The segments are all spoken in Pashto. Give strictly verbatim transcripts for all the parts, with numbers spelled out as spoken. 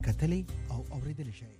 کتلې او اوریدل شي.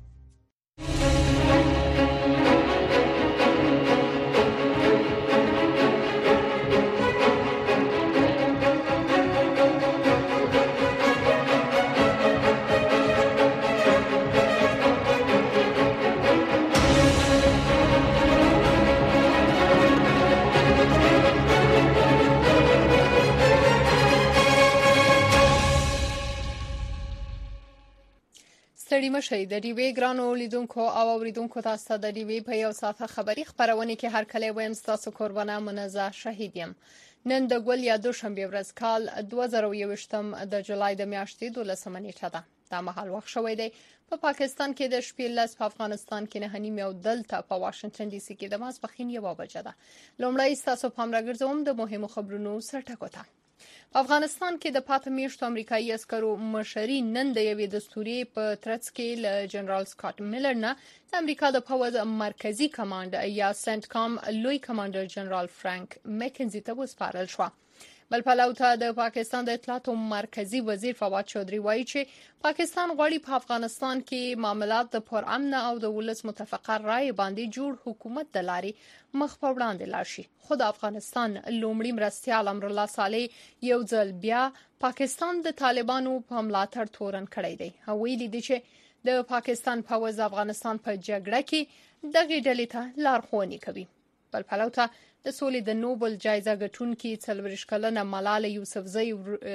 ستړي مشئ د ډیوې ګرانو لیدونکو او اوریدونکو تاسو ته د ډیوې په یو ساعته خبری خبرونه کې هر کله وایم تاسو قربانه منزه شهید یم. نن د ګل یا دوشنبه ورځ کال دوه زره یو ویشتم د جولای د میاشتې دولسمه نیټه ده. دا مهال وخت شوی دی په پا پاکستان کې د شپې لس، په افغانستان کې نه نیم او دلته په واشنگټن ډي سي کې د ماسپښین یوه بجه ده. لومړی تاسو پام راګرځوم د مهمو خبرونو سرټکو ته. په افغانستان کې د پاتې میاشتو امریکایي عسکرو مشري نن د یوې دستوري په ترڅ کې له جنرال سکاټ میلر نه د امریکا د پوز مرکزی کمانډ یا سنت کام لوی کمانډر جنرال فرانک مکنزي ته وسپارل شو. بل پلو ته د پاکستان د اطلاعاتو مرکزی وزیر فواد چودري وایي چې پاکستان غواړي په افغانستان کې معاملات د پرامن او د ولس متفقه رائے باندې جوړ حکومت د لاري مخ په وړاندې لاړ شي. خو د افغانستان لومړي مرستیال امر الله صالح یو ځل بیا پاکستان د طالبانو په ملاتړ تورن کړی دی. ویلي دی چې د پاکستان پوز افغانستان په جګړه کې دغه ډلې ته لارښوونې کوي. بل پلو ته د سولې د نوبل جایزه ګټونکي څلوېښت کلنه ملاله یوسفزۍ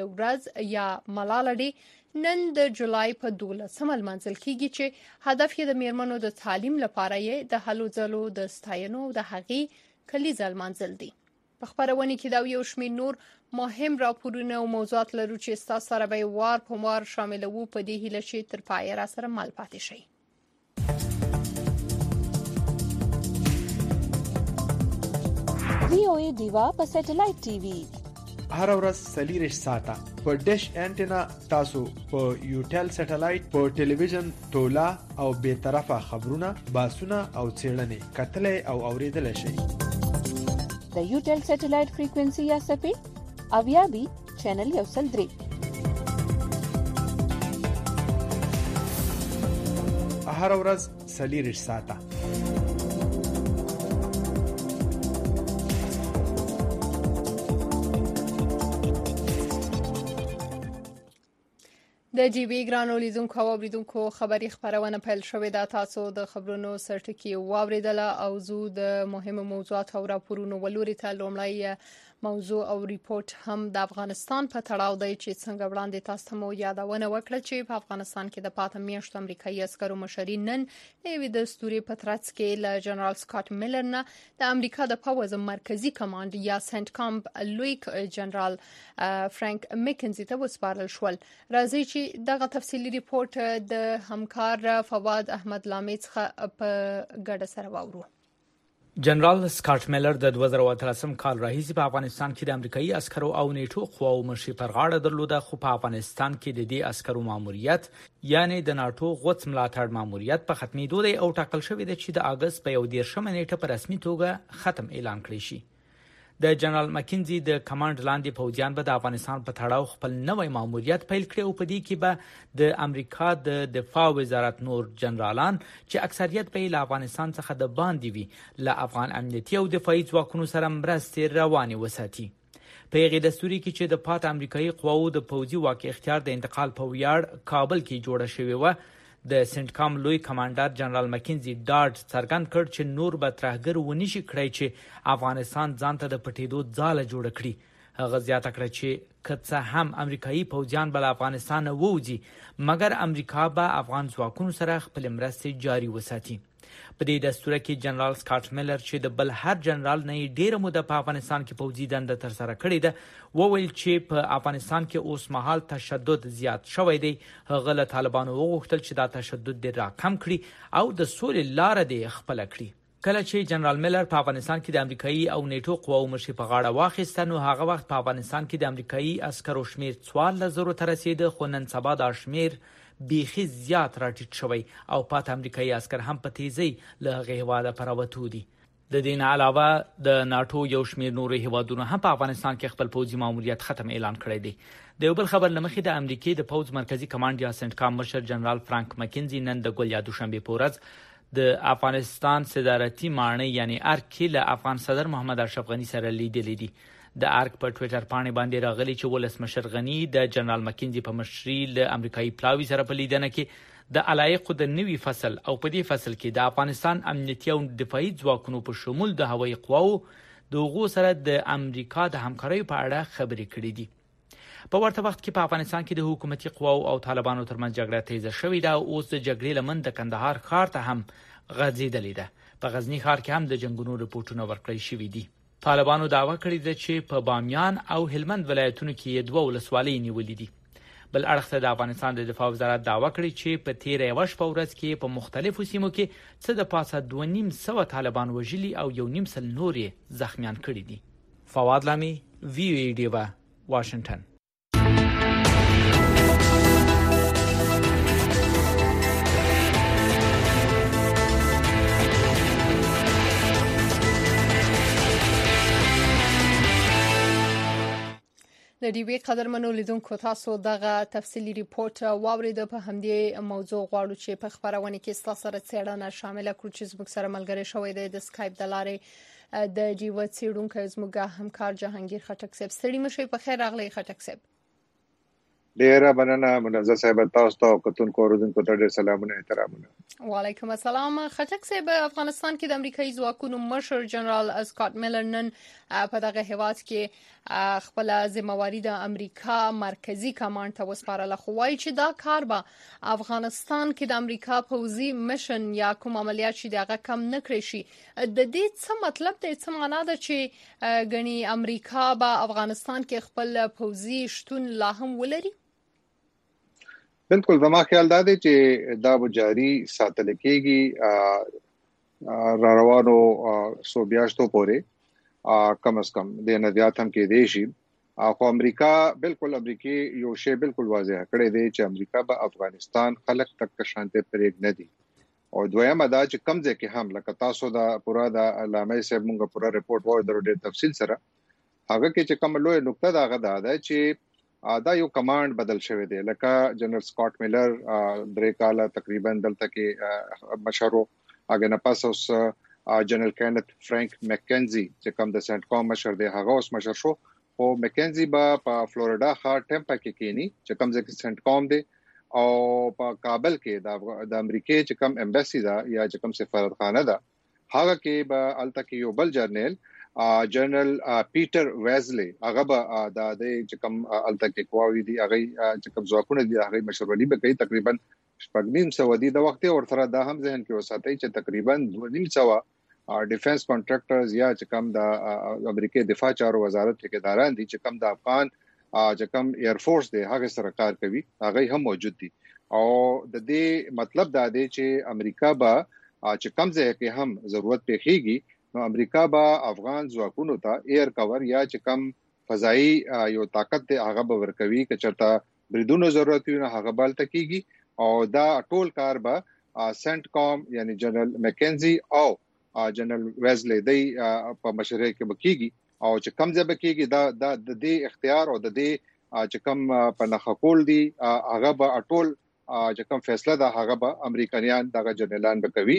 ورځ یا ملاله ډے نن د جولای په دولسمه لمانځل کیږي چې هدف یې د میرمنو د تعلیم لپاره یې د هلو ځلو د ستاینو د هغې کلیزه لمانځل دي. په خبرونه کې دا یو شمېر نور مهم راپورونه او موضوعات لرو چې تاسو سره به وار په وار شاملوو په دې هیله چې تر پای را سره مل پاتې شي. وی او ای دیوا په سټلایټ ټي وي هر ورځ سلیریش ساته په ډیش انټینا تاسو په یوټل سټلایټ په ټلویزیون تولا او به طرفه خبرونه باسونه او څېړنې کتلې او اوریدل شي. د یوټل سټلایټ فریکوئنسي یا سپی اویا بي چینل یو سل درې هر ورځ سلیریش ساته. د جی بی ګرانو لیدونکو او اوریدونکو خبری خبرونه پیل شوې ده. تاسو د خبرونو سرټکی واوریدله او زو د مهمو موضوعات او راپورونو ولوري ته لومړی موضوع او ریپورت هم د افغانستان په تړاو دی چې څنګه وړاندې تاسو ته مو یادونه وکړه چې په افغانستان کې د پاتې میاشتو امریکایي عسکرو مشري نن د دستوري په ترڅ کې له جنرال سکاټ میلر نه د امریکا د پوز مرکزی کمانډ یا سنت کام لوی جنرال فرانک مکنزي ته وسپارل شول. راځي چې دغه تفصیلی ریپورت د همکار فواد احمد لامي څخه په ګډه سره واورو. جنرال سکاټ میلر د دوه زره اتلسم کال راهیسې په افغانستان کې د امریکایي عسکرو او نیټو قواو مشري پر غاړه درلوده، خو په افغانستان کې د دې عسکرو ماموریت یعنی د ناتو غوڅ ملاتړ ماموریت په ختمېدو دی او ټاکل شوی دی چې د اگست په یو دیرشمه نیټه په رسمي توګه ختم اعلان کړی شي. د جنرال مکنزي د کمانډ لاندې پوځیان به د افغانستان په تړاو خپل نوی ماموریت پیل کړي او په دې کې به د امریکا د دفاع وزارت نور جنرالان چې اکثریت به له افغانستان څخه د باندې وي له افغان امنیتي او دفاعي ځواکونو سره مرستې روانې وساتي. په هغې دستوري کې چې د پات امریکایي قواو د پوځي واک اختیار د انتقال په ویاړ کابل کې جوړه شوې وه، د سنت کام لوی کمانډر جنرال مکنزي ډاډ څرګند کړ چې نور به ترهګر ونشي کړی چې افغانستان ځان ته د پټېدو ځاله جوړه کړي. هغه زیاته کړه چې که څه هم امریکایي پوځیان به له افغانستان ووځي مګر امریکا به افغان ځواکونو سره خپل مرستې جاري وساتي. په دې دستور کې جنرال سکاټ میلر چې د بل هر جنرال نه ډیره موده په افغانستان کې پوځي دنده تر سره کړې ده وویل چې په افغانستان کې اوس مهال تشدد زیات شوی دی. هغه له طالبانو وغوښتل چې دا تشدد دې راکم کړي او د سولې لار دې خپل کړي. کله چې جنرال میلر په افغانستان کې د امریکایي او نیټو قواو مشري په غاړه واخیسته نو هغه وخت په افغانستان کې د امریکایي عسکرو شمیر څوارلس زرو ته رسیده، خو نن سبا دا شمیر بیخي زیات راټیټ شوی او پات امریکایي عسکر هم په تیزی له هغه هواده پراوتو دي. د دې نه علاوه د ناتو یو شمېر نورو هیوادونو هم په افغانستان کې خپل پوځي ماموریت ختم اعلان کړی دی. د یو بل خبر لمخې د امریکای د پوځ مرکزی کمانډ یا سنټکام مشر جنرال فرانک مکینزي نن د ګول یا دوشنبه په ورځ د افغانستان صدارتي ماڼۍ یعنی ارک کې له افغان صدر محمد اشرف غنی سره لیدلې دي. د ارک په ټوئیټر باندې باندې راغلي چې ولسمشر غنی د جنرال مکینزي په مشرۍ له امریکایي پلاوي سره په لیدنه کې د علایقو د نوي فصل او په دې فصل کې د افغانستان امنیتي او دفاعي ځواکونو په شمول د هوایي قواو د هغو سره د امریکا د همکارۍ په اړه خبرې کړې دي. په ورته وخت کې په افغانستان کې د حکومتي قواو او طالبانو ترمنځ جګړه تیزه شوې ده. اوس د جګړې لمن د کندهار ښار ته هم غځېدلې ده. په غزنی ښار کې هم د جنگونو رپورټونه ورکړل شوي دي. طالبانو دعوا کړې ده چې په بامیان او هلمند ولایتونو کې دوه ولسوالۍ نیولې دي. بل اړخ ته د افغانستان د دفاع وزارت دعوا کړې چې په تیر یو شپه ورځ کې په مختلفو سیمو کې څه د پاسه دوه نیم سوه طالبان وژلي او یو نیم سل نور زخمیان کړي دي. فواد لامي، وی او ای ډیوا، واشنگټن. د ډیوی قدرمنو لیدونکو تاسو دغه تفصیلی ریپورت واورید. په همدې موضوع غواړو چې په خبرونه کې ستاسو سره څېړنه شامل کړو چې زموږ سره ملګری شوی دی د سکایپ د لارې د ډیوی څېړونکی زموږ همکار جهانگیر خټک صاحب. ستړي مشئ، په خیر راغلی خټک صاحب. ډیره مننه منزه صاحب، تاسو ته کتونکو اوریدونکو ته ډیر سلامونه احترامونه. وعلیکم السلام. خټک صاحب، افغانستان کې د امریکایي ځواکونو مشر جنرال اسکاټ میلر نن په دغه هیواد کې خپل ذمہواری د امریکا مرکزی کمانډ ته وسپارله، خو وایي چې دا کار به افغانستان کې د امریکا پوځي مشن یا کوم عملیات چې دغه کم نه کړی شي. د دې څه مطلب دی، څه معنا ده چې غني امریکا به افغانستان کې خپل پوځي شتون لا هم ولري؟ بالکل، زما خیال دا دی چې دا به جاری ساتل کېږي را روانو سو بیاشتو پورې کم از کم د نه زیات هم کې دی شي. خو امریکا بالکل امریکای یو شی بالکل واضح کړی دی چې امریکا به افغانستان خلک تک شانته پرېګ نه دي. او دویمه دا چې کم ځای کې هم لکه تاسو دا پورا د علامه صاحب مونږه پورا ریپورت وایو درو ډېر تفصیل سره هغه کې چې کوم لوی نقطه دا غدا ده چې دا یو کمانډ بدل شوی دی. لکه جنرال سکاټ میلر درې کاله تقریبا دلته کې مشرو، هغه نه پس اوس جنرال کینت فرانک مکینزي چې کوم د سنټ کام مشر دی هغه اوس مشر شو. او مکینزي به په فلوریدا ښار ټمپا کې کینی چې کوم ځکه سنټ کام دی، او په کابل کې د امریکای چې کوم امبیسي دا یا چې کوم سفارتخانه ده هغه کې به الته کې یو بل جرنیل جنرال پیټر ویزلی هغه به د چې کوم الته کې قواوی دي هغه چې کوم ځواکونه دي هغه مشرولي به کوي. تقریبا شپږ نیم سو دي د وخت او سره دا هم ذهن کې وساتئ چې تقریبا دوه نیم سو ډیفنس کانټراکټرز یا چې کوم د امریکای دفاع چارو وزارت ټیکداران دي چې کوم د افغان چې کوم ایر فورس دی هغه سره کار کوي هغه هم موجود دي. او د دې مطلب دا دی چې امریکا به چې کوم ځای کې هم ضرورت پیښیږي نو امریکا به افغان ځواکونو ته ایر کور یا چې کوم فضایی یو طاقت دی هغه به ورکوي که چېرته بریدونو ضرورت وي نو هغه بل تکیږي. او دا ټول کار به سنټ کام یعنی جنرال مکینزي او جنرال ویزلی دی په مشرۍ کې بکیږي. او چې کوم ځای بکیږي دا د دې اختیار او د دې چې کوم په نخښه کول دي هغه به ټول چې کوم فیصله ده هغه به امریکایان دغه جنرالان بکوي.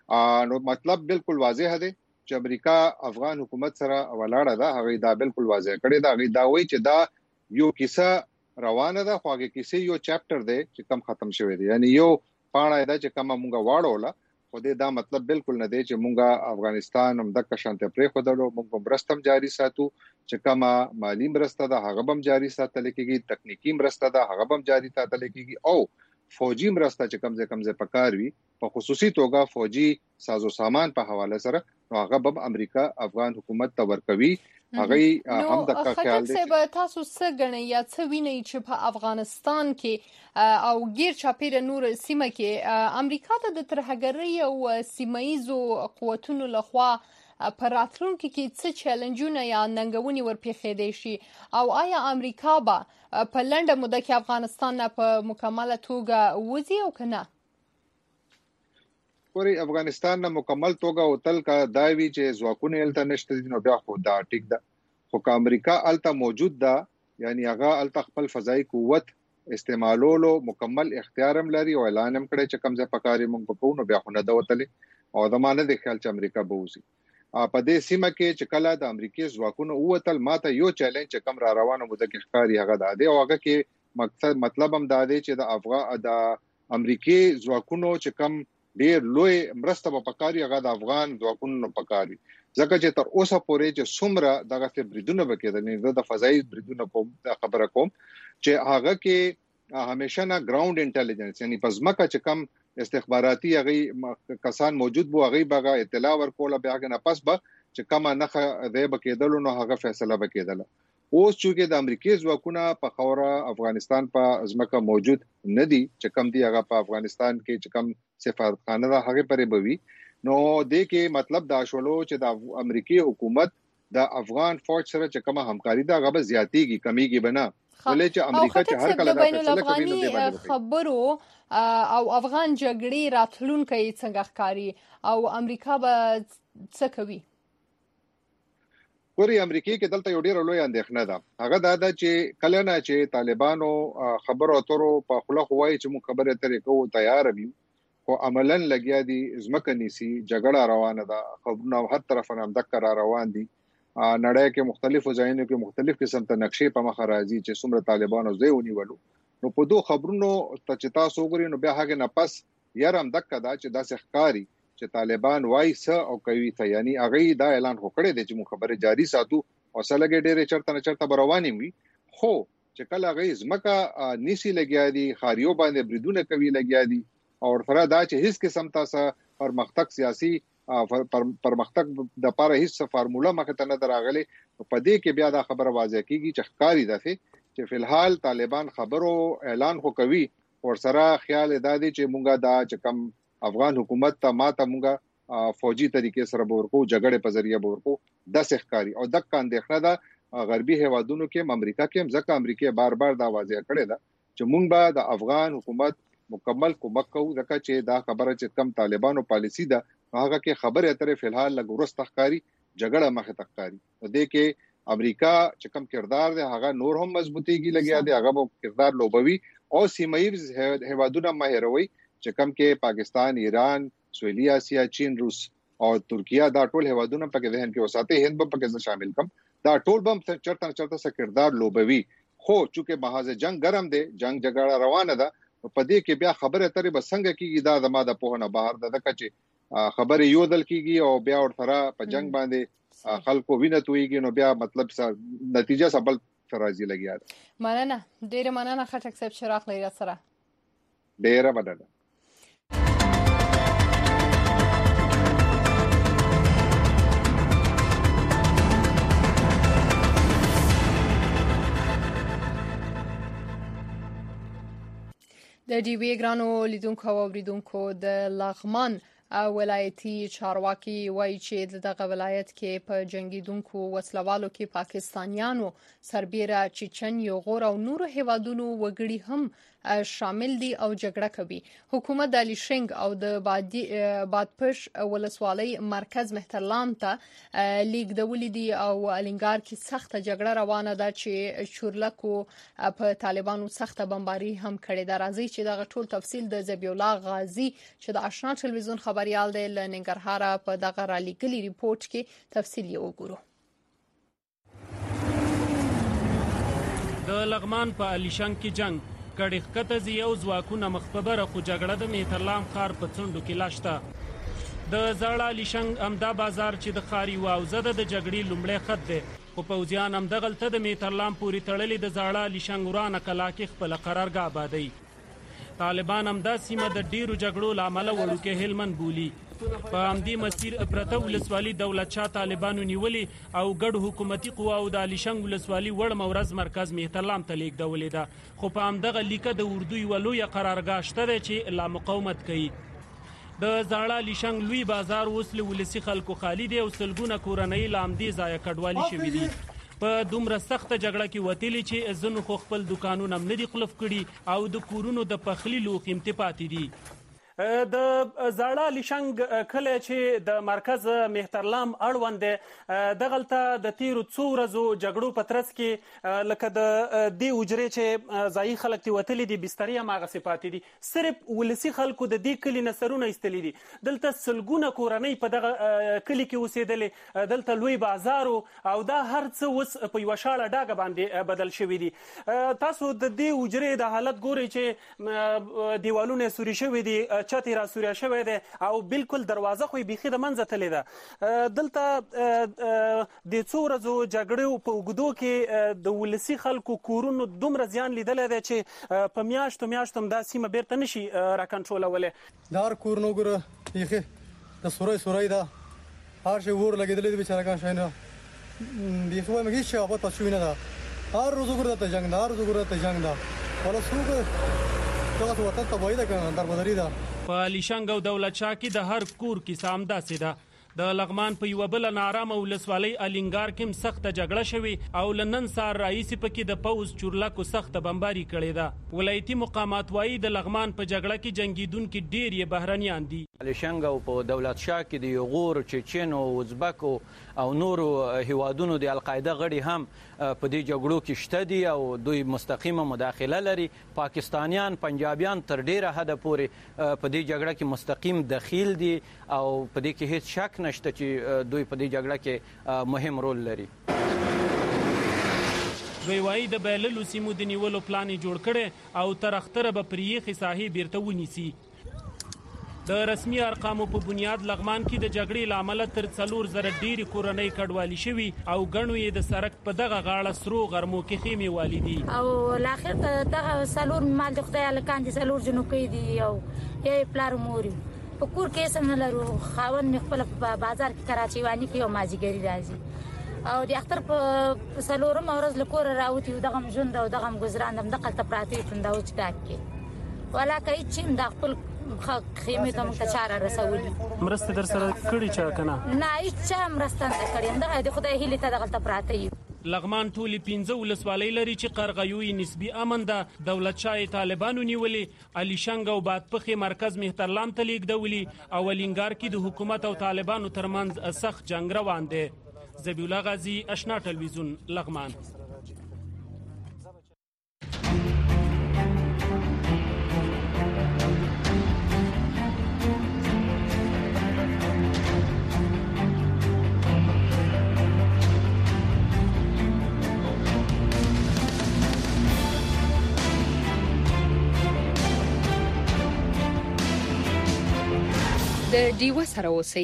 نو مطلب بالکل واضح دی چې امریکا افغان حکومت سره ولاړه ده. هغه دا بالکل واضح کړی دا هغه دا وایي چې دا یو کیسه روانه ده، خو هغه کیسه یو چپټر دی چې کم ختم شوی دی، یعنی یو پاڼه ده چې کوم مونږه واړوله. خو دا مطلب بالکل نه دی چې مونږه افغانستان هم د شانته پرې خو درو مونږ مرستم جاری ساتو، چې کومه مالی مرسته ده هغه هم جاری ساتل کېږي، تکنیکی مرسته ده هغه هم جاری ساتل کېږي، او فوجي مرسته چې کم ځای کم ځای پکار وي په خصوصي توګه فوجي سازو سامان په حواله سره نو هغه به امریکا افغان حکومت ته ورکوي. هغه هم د خیال دی چې تاسو څه غنئ یا څه وینئ چې په افغانستان کې او غیر چاپیره نور سیمه کې امریکا ته د ترهګرۍ او سیمایزو قوتونو لخوا په راتلونکي کې څه چیلنجونه یا ننګونې ورپېښېدای شي، او آیا امریکا به په لنډه موده کې افغانستان نه په مکمله توګه وځي او که نه؟ ګوري افغانستان نه مکمل توګه او تل کا داوی چې ځواکونه الته نشته دي نو بیا خو دا ټیک ده خو که امریکا الته موجود ده یعنی هغه الته خپل فضائي قوت استعمالولو مکمل اختیار هم لري او اعلان هم کړی چې کوم ځای پکاري موږ په کوو نو بیا خو نه دا وتلې او زمانه د خیال چې امریکا به وځي په دې سیمه کې چې کله د امریکای ځواکونو اوتل ماته یو چیلنج چې کم را روانه مده کې ښکاری هغه د دی او هغه کې مقصد مطلب هم دا دی چې د افغان د امریکای ځواکونو چې کم ډیر لوی مرسته په پکاري هغه د افغان ځواکونو پکاري ځکه چې تر اوسه پورې چې څومره دغه بریدونه وکړي نه د فضائي بریدونه کوم خبره کوم چې هغه کې همیشه نه ګراوند انټيليجنس یعنی پزماکه چې کم استخباراتي هغه کسان موجود بو هغه بغا اطلاع ورکوله بیا نه پس به چې کما نه دی بکیدل نو هغه فیصله بکیدل اوس چې د امریکای ځواکونه په خوره افغانستان په ازمکه موجود نه دي چې کم دی هغه په افغانستان کې چې کم سفارتخانه ده هغه پرې بوي نو د کې مطلب دا شولو چې د امریکای حکومت د افغان فوج سره چې کومه همکاري ده هغه زیاتیږي کمیږي بنا ولې چې امریکا چې هر کله د فیصله کوي نو دی خبرو او افغان جګړې راتلونکي څنګه ښکاری او امریکا به څه کوي ګوري امریکای کې دلته یو ډیر لوی اندېښنه ده هغه دا ده چې کله نه چې طالبانو خبرو اترو په خله خوای چې مو خبره ترې کوو تیار یو خو عملاً لګیا دي ځمکه نيسي جګړه روانه ده خبرونه هر طرف نه مدکر روان دي نړۍ کې مختلفو ځایونو کې مختلف قسم ته نقشې په مخ راځي چې څومره طالبانو ځای ونیولو نو په دوه خبرونو ته چې تاسو وګورئ نو بیا هغه نه پس یارم دکا دا چې داسې ښکاری چې طالبان وای څه او کوي ته یعنی هغه دا اعلان وکړي د چې مو خبره جاری ساتو او سلګې ډېرې چرته نه چرته رواني وي خو چې کله هغه ځمکه نيسي لګیا دي خاریو باندې بریدونه کوي لګیا دي او سره دا چې هیڅ قسم تاسو پرمختګ سیاسي پرمختګ د لپاره هیڅ فارموله مخه ته نه دراغلي په دې کې بیا دا خبره واضح کیږي چې ښکاری ده چې فلحال طالبان خبرو اعلان خو کوي او سره خیال دادي چې مونږه دا چې کم افغان حکومت ته ماته مونږه فوجي طریقې سره ورکو جګړې په ذریعہ ورکو د سحکاری او د کاندېخنه دا غربي هوادونو کې امریکا کې هم ځکه امریکا بار بار دا واضح کړی دا چې مونږ به د افغان حکومت مکمل کومک کوو ځکه چې دا خبره چې کم طالبانو پالیسی ده هغه کې خبره اترې فلحال لګورست تخکاری جګړه مخه تخکاری د دې کې امریکا چې کم کردار دی هغه نور هم مضبوطیږي لګیا دی هغه کردار لوبوي او سیمایي هوادونه مهروي چې کم کې پاکستان ایران سویلي اسیا چین روس او ترکیه دا ټول هوادونه په کې ذهن کې وساته هند په کې شامل کم دا ټول بم چرته چرته سره کردار لوبوي خو چې محاذ جنگ ګرم دی جنگ جګړه روانه ده په دې کې بیا خبره ترې بسنګ کیږي دا زما د پوهنه بهر ده چې خبره یو دل کیږي او بیا ورته په جنگ باندې خلکو وینه تويږي نو بیا مطلب نتیجه سبل فرازي لګیا ده مننه ډیره مننه خټک صاحب شراق لري سره ډیره مننه د ډي وی ګرانو لیدونکو او اوریدونکو د لغمان ولایتي چارواکي وایي چې دغه ولایت کې په جنگیدونکو وسلوالو کې پاکستانیانو سربیره چچن یوغور او نورو هیوادونو وګړي هم شامل دي او جګړه کوي حکومت د لیشنګ او د بادي بادپش ولسوالۍ مرکز مهترلام ته لیګ د ولیدي او الینګار کې سخت جګړه روانه ده چې چورلکو په طالبانو سخت بمباري هم کړې ده راځي چې دغه ټول تفصیل د ذبیح الله غازی چې د آشنا ټلویزیون خبريال دی ل ننګرهار په دغه را لیکلي ریپورت کې تفصیل یې وګورو د لغمان په الیشنګ کې جنگ کډی ښکته زی او ځواکونه مخبره خو جګړه د میترلام ښار په څنډو کې لاشته د زړه الیشنګ امدا بازار چې د خاري واوزه د جګړې لومړی خط دی خو پوځیان هم دغلته د میترلام پوری تړلې د زړه الیشنګ ورانه کلا کې خپل قرارګاه آبادی طالبان هم دا سیمه د ډیرو جګړو لامل وړوکې هلمند بولی په همدې مسیر پرته ولسوالي دولت شاه طالبانو نیولې او ګډ حکومتي قواو د الیشنګ ولسوالي وړ مورز مرکز مهترلام ته لیږدولې ده خو په همدغه لیکه د اردو یوه لویه قرارګاه شته ده چې لا مقاومت کوي د زاړه الیشنګ لوی بازار اوس له ولسي خلکو خالي دی او سلګونه کورنۍ له همدې ځایه کډوالي شوي دي په دومره سخته جګړه کې وتلي چې ځینو خو خپل دوکانونه هم نه دي قلف کړي او د کورونو د پخلي لو قیمتي پاتې دي د زاړه لیشنګ کلی چې د مرکز مهترلام اړوند دی دغلته د تیرو څو ورځو جګړو په ترڅ کې لکه د دې حجرې چې ځایي خلک ترې وتلي دي بسترې هماغسې پاتې دي صرف ولسي خلکو د دې کلي نه سرونه ایستلي دي دلته سلګونه کورنۍ په دغه کلي کې اوسېدلې دلته لوی بازار او دا هر څه اوس په یوه شاړه ډاګه باندې بدل شوي دي تاسو د دې حجرې د حالت ګورئ چې دیوالونه یې سوري شوي دي چت یې را سوری شوی دی او بالکل دروازه خو یې بیخي د منځه تللې ده دلته د څو ورځو جګړو په اوږدو کې د ولسي خلکو کورونو دومره زیان لیدلی دی چې په میاشتو میاشتو هم دا سیمه بیرته نشي راکنټرولولی دا هر کور نه وګوره بیخي د سوری سوری ده هر شی اور لګېدلی دی بېچارهګان شی نه بیخي وایم هېڅ شی آباد پاتې شوي نه ده هر روز وګوره دلته جنګ ده هر روز وګوره دلته جنګ ده والا څوک دغسې وطن تباهي ده که نه دربدري ده په لیشنګ او دولت شاه کې د هر کور کیسه همداسې ده د لغمان په یوه بله نارامه ولسوالۍ الینګار کې هم سخته جګړه شوې او له نن سهار راهیسې پکې د پوځ چورلکو سخته بمباري کړې ده ولایتي مقامات وایي د لغمان په جګړه کې جنګېدونکي ډېر یې بهرنیان دي لیشنګ او په دولت شاه کې د یغور چچن او ازبک او نورو هیوادونو د القاعده غړي هم په دې جګړو کې شته دي او دوی مستقیمه مداخله لري پاکستانیان پنجابیان تر ډیره حده پورې په دې جګړه کې مستقیم دخیل دي او په دې کې هیڅ شک نشته چې دوی په دې جګړه کې مهم رول لري دوی وایي د بایللو سیمو د نیولو پلان یې جوړ کړی او تر اختره به پر یخې ساحې بیرته ونیسي د رسمي ارقامو په بنیاد لغمان کې د جګړې له امله تر څلور زره ډېرې کورنۍ کډوالي شوي او ګڼو یې د سړک په دغه غاړه سرو غرمو کې خیمې والي دي او لاخر ته دغه څلور مال د خدای هلکان دي څلور جنوکۍ دي او یې پلار مور په کور کې هېڅ نه لرو خاوند مې خپله په بازار کې کراچیواني کوي او مازدیګري راځي او د اختر په څلورمه ورځ له کوره راوتي و دغه هم ژوند او دغه هم ګزران هم دغلته پراته وي ټنډه وچ ډاک کې ولاکه هېڅ چې هم دا خپل خیمې ته موږ ته چاره رسولي مرستې در سره کړي چا که نه نه هېڅ چا مرسته نه ده کړې همدغه د خدای هیلې ته دغلته پراته یو لغمان ټولې پنځه ولسوالۍ لري چې قرغیو یې نسبي امن ده دولت شاه یې طالبانو نیولې الیشنګ او بادپخې مرکز مهترلام ته لیږدولي او الینګار کې د حکومت او طالبانو ترمنځ سخت جنګ روان دی ذبیح الله غازي اشنا ټلویزیون لغمان د ډیوه سره اوسئ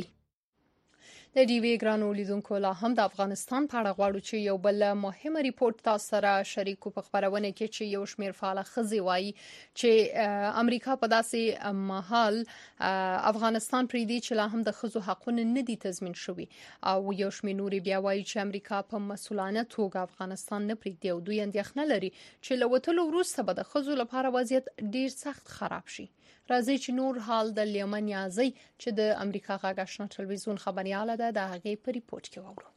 د ډیوې ګرانو لیدونکو لا هم د افغانستان په اړه غواړو چې یو بل مهمه ریپورت تاسو سره شریکو په خبرونه کې چې یو شمېر فعال خزي وایي چې امریکا په داسې مهال افغانستان پرې دی چې لا هم د خزو حقوقونه نه دي تضمین شوي او یو شمېر نوري بیا وایي چې امریکا په مسؤلانه توګه افغانستان نه پرېږدي او دوی اندېښنه لري چې له وتلو وروسته به د خزو لپاره وضعیت ډیر سخت خراب شي راځي چې نور حال د لیمن یازي چې د امریکا غږ آشنا ټلویزیون خبرياله ده د هغې په ریپورت کې وورو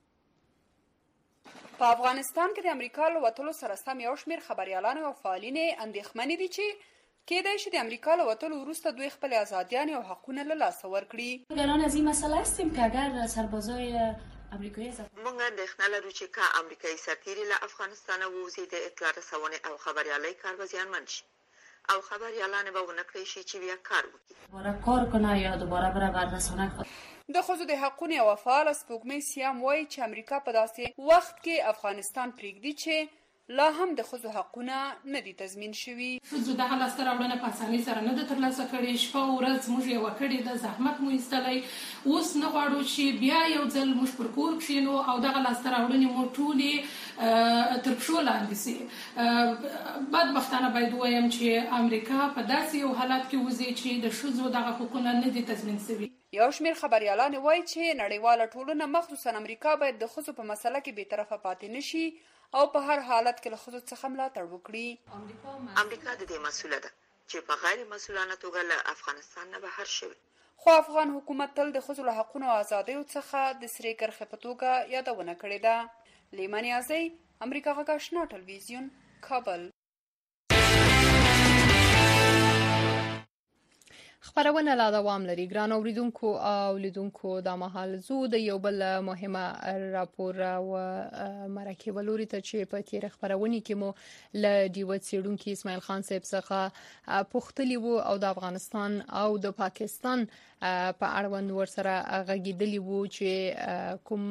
په افغانستان کې د امریکا له وتلو سره سم یو شمېر خبريالان او فعالین اندېښمن دي چې کېدای شي د امریکا له وتلو وروسته دوی خپل آزادیان او حقوقونه له لاسه ورکړي. الان از این مسئله هستیم که اگر سربازای امریکایی موږ اندېښنه لرو چې که امریکایي سرتیري له افغانستانه ووځي د اطلاع رسونې او خبریالۍ کار به زیانمن شي او خبریالان به ونه کړی شي چې بیا کار وکړي دوباره کار کنه یا دوباره بره بر رسانه خود د ښځو د حقونو او فعال سپوږمۍ سیام وایي چې امریکا په داسې وخت کې افغانستان پرېږدي چې لا هم د ښځو حقونه نه دي تضمین شوي. ښځو دغه لاسته راوړنه په اسانۍ سره نه ده ترلاسه کړې شپه او ورځ موږ یې وکړې ده زحمت مو ایستلی اوس نه غواړو چې بیا یو ځل موږ پر کور کښېنو او دغه لاسته راوړنې مو ټولې تر پښو لاندې سي. بدبختانه باید ووایم چې امریکا په داسې یو حالت کې وځي چې د ښځو دغه حقونه نه دي تضمین شوي. یو شمېر خبریالان وایي چې نړیواله ټولنه مخصوصا امریکا باید د ښځو په مسله کې بېطرفه پاتې نه شي او په هر حالت کې له ښځو څخه ملاتړ وکړي. امریکا د دې مسؤله ده چې په غیر مسؤلانه توګه له افغانستان نه بهر شوي خو افغان حکومت تل د ښځو له حقونو او ازادیو څخه د سرې کرښې په توګه یادونه کړې ده. لیمن یازۍ امریکا غږ آشنا ټلویزیون کابل. خبرونه لا دوام لري. ګران اوریدونکو او لیدونکو د مهال زو د یو بل مهمه راپور او مرکه ولوري ته چې په تیر خبرونه کې مو ل دیو سیډونکو اسماعیل خان صاحب څخه پوښتلی وو او د افغانستان او د پاکستان په اړوند ورسره غږیدلی وو چې کوم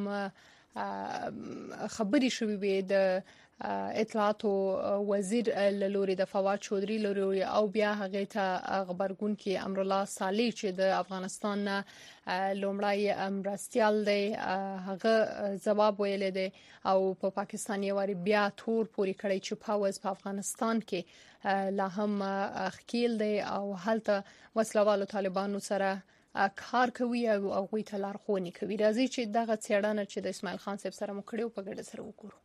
خبري شوې وي د اطلاعات وزیر لوري د فواد چودري لوري او بیا هغه ته خبرګون کې امرالله صالح چې د افغانستان لومړی امرستیال دی هغه جواب ویل دی او په پا پاکستان یې وری بیا تور پوری کړی چې پاوز په افغانستان کې لا هم خکیل دی او هلته وسلوالو طالبانو سره کار کوي او هغه ته لارښوونې کوي. راځي چې دغه څېړنه چې د اسماعیل خان صاحب سره مو کړو په ګډه سره وګورو.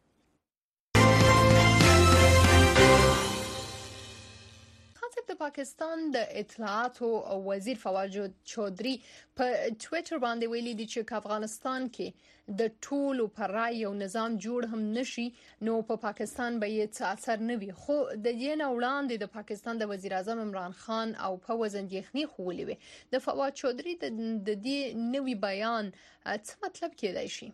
د پاکستان د اطلاعات او وزیر فواد چودري په ټوئیټر باندې ویلي دي چې افغانستان کې د ټولو پر رای یو نظام جوړ هم نشي نو په پا پاکستان به یې څه اثر نه وي. خو د دې نه وړاندې د پاکستان د وزیر اعظم عمران خان او په وزندېخني خولې وي د فواد چودري د دې نوي بیان څه مطلب کېدای شي؟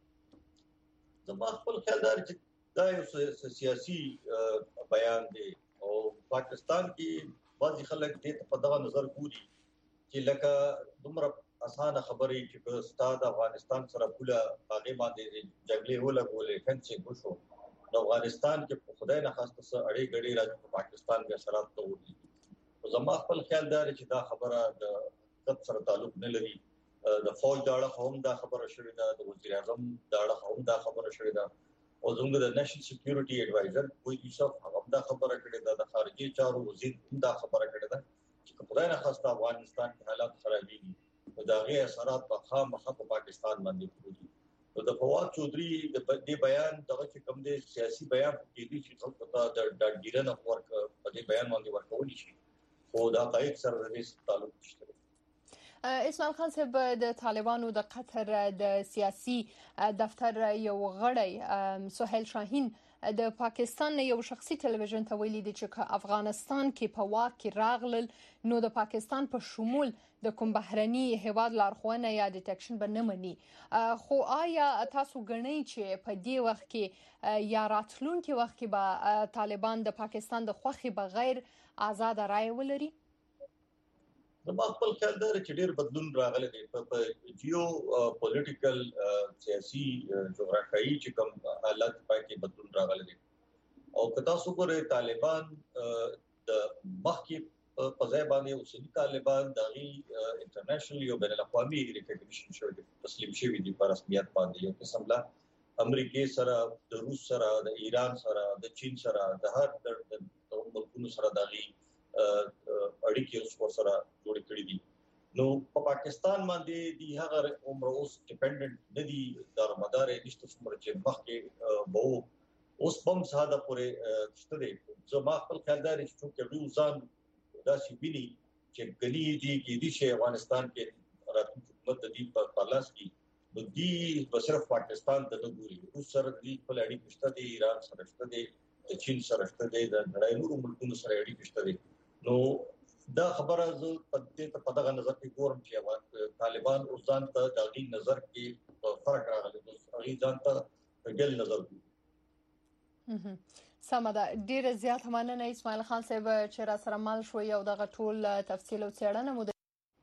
زما خپل خیال دا چې دا یو سیاسي بیان دی او پاکستان کې بعضی خلک دې په دغه نظر ګوري چې لکه دومره اسانه خبرې چې په ستاد افغانستان سره پوله هغه باندې جګړې ولګولې فنسینګ وشو نو افغانستان کې په خدای نه خاصه څه اړې غړي راځي په پاکستان کې اثرات ته ودی. زما خپل خیال دا چې دا خبره د قط سره تعلق نه لري. د فوج د اړه هم دا خبره شوې ده، د وزیر اعظم د اړه هم دا خبره شوې ده او زموږ د نېشنل سکیورټي ایڈوایزر کوئی یوسف هغه دا خبره کړې ده، د خارجي چارو وزیر دا خبره کړې ده چې خدای نه خاصه افغانستان کې حالات خرابېږي او دا غي اثرات په خامخا په پاکستان باندې کوي. نو د فواد چودري د دې بیان دغه چې کوم دی سیاسي بیان کې دي چې خلکو ته د ډاډګیرنه ورک په دې بیان باندې ورکول شي او دا قایق سره د دې تعلق نشته. اسماعیل خان صاحب د طالبانو د قطر د سیاسي دفتر یو غړی سهیل شاهین د پاکستان یو شخصي ټلویزیون ته ویلي دی چې افغانستان کې په واک کې راغلل نو د پاکستان په شمول د کوم بهرني هیواد لارښوونه یا ډیټیکشن به نه مني. خو آیا تاسو ګڼئ چې په دې وخت کې یا راتلونکي وخت کې به طالبان د پاکستان د خوښې بغیر آزاد رائے ولري؟ زما خپل خیال دا چې ډېر بدلون راغلی دی په جیو پولیټیکل سیاسي جغرافیایي چې کوم حالت پکې بدلون راغلی دی او که تاسو ګورئ طالبان د مخکې په ځای باندې اوسني طالبان دغه انټرنیشنل یو بین الاقوامي ریکګنیشن شوی دی، تسلیم شوی دی په رسمیت باندې یو قسم لا امریکای سره د روس سره د ایران سره د چین سره د هر د ملکونو سره دغه اړیکې اوس سره جوړ کړې دي. نو په پاکستان باندې دی هغه عمر اوس ډیپندنت ندي د مدار نشته څومره چې مخکې به اوس هم ساده پورې شته دي. زما خپل خیال دا چې څوک یو ځان دا شي بلی چې غني دي کې دي چې افغانستان کې راتلونکي حکومت د دې په پالاس کې نو دی په صرف پاکستان ته نه ګوري، روس سره دې په اړیکې شته دي، ایران سره شته دي، د چین سره شته دي، د نړۍ نورو ملکونو سره اړیکې شته دي. نو دا خبره زه په دې په دغه نظر کې ګورم چې طالبان اوس ځان ته د غي نظر کې فرق راغلی، هغه ځان ته ګل نظر کوي. سمه ده. ډیره زیات مننه اسماعیل خان صاحب چې را سره مل شو او دغه ټول تفصیل او څېړنه مو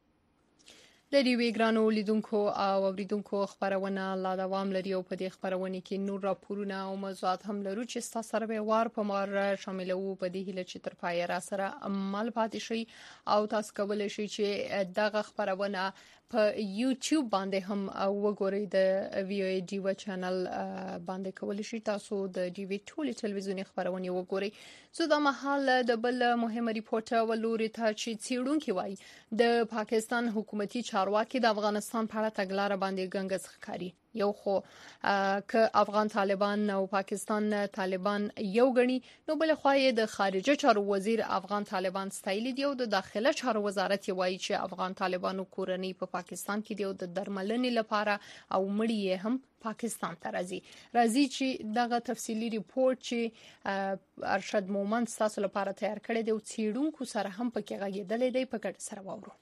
د ریوی ګرانو لیدونکو او اوریدونکو خبرونه لا دوام لري او په دې خبرونه کې نور راپورونه او موضوعات هم لرو چې تاسو سره به وار په مار شامل وو. په دې هله چې تر پای را سره عمل پاتې شي او تاسو کولای شئ چې دغه خبرونه په یوټیوب باندې هم وګورئ. د وی او ای ډی و چینل باندې کولای شئ تاسو د ډي وی ټولې ټلویزیونی خبرونه وګورئ. زه د محل د بل مهمه ریپورټ ولوري ته چې څیړونکو وایي د پاکستان حکومتي چارواکي د افغانستان په اړه تګلارې باندې ګنګس ښکاري. یو خو ک افغان طالبان او پاکستان طالبان یو غني نو بل خو د خارجه چارو وزیر افغان طالبان ستایلی دی او د داخله چارو وزارت وایي چې افغان طالبانو کورنۍ په پا پاکستان کې دی او د درملنې لپاره او مړی هم پاکستان ته راځي راځي چې دغه تفصیلی ریپورت چې ارشد مومند تاسو لپاره تیار کړی دی او څېړونکو سره هم پکې غږیدل دی په ګډه سره وورو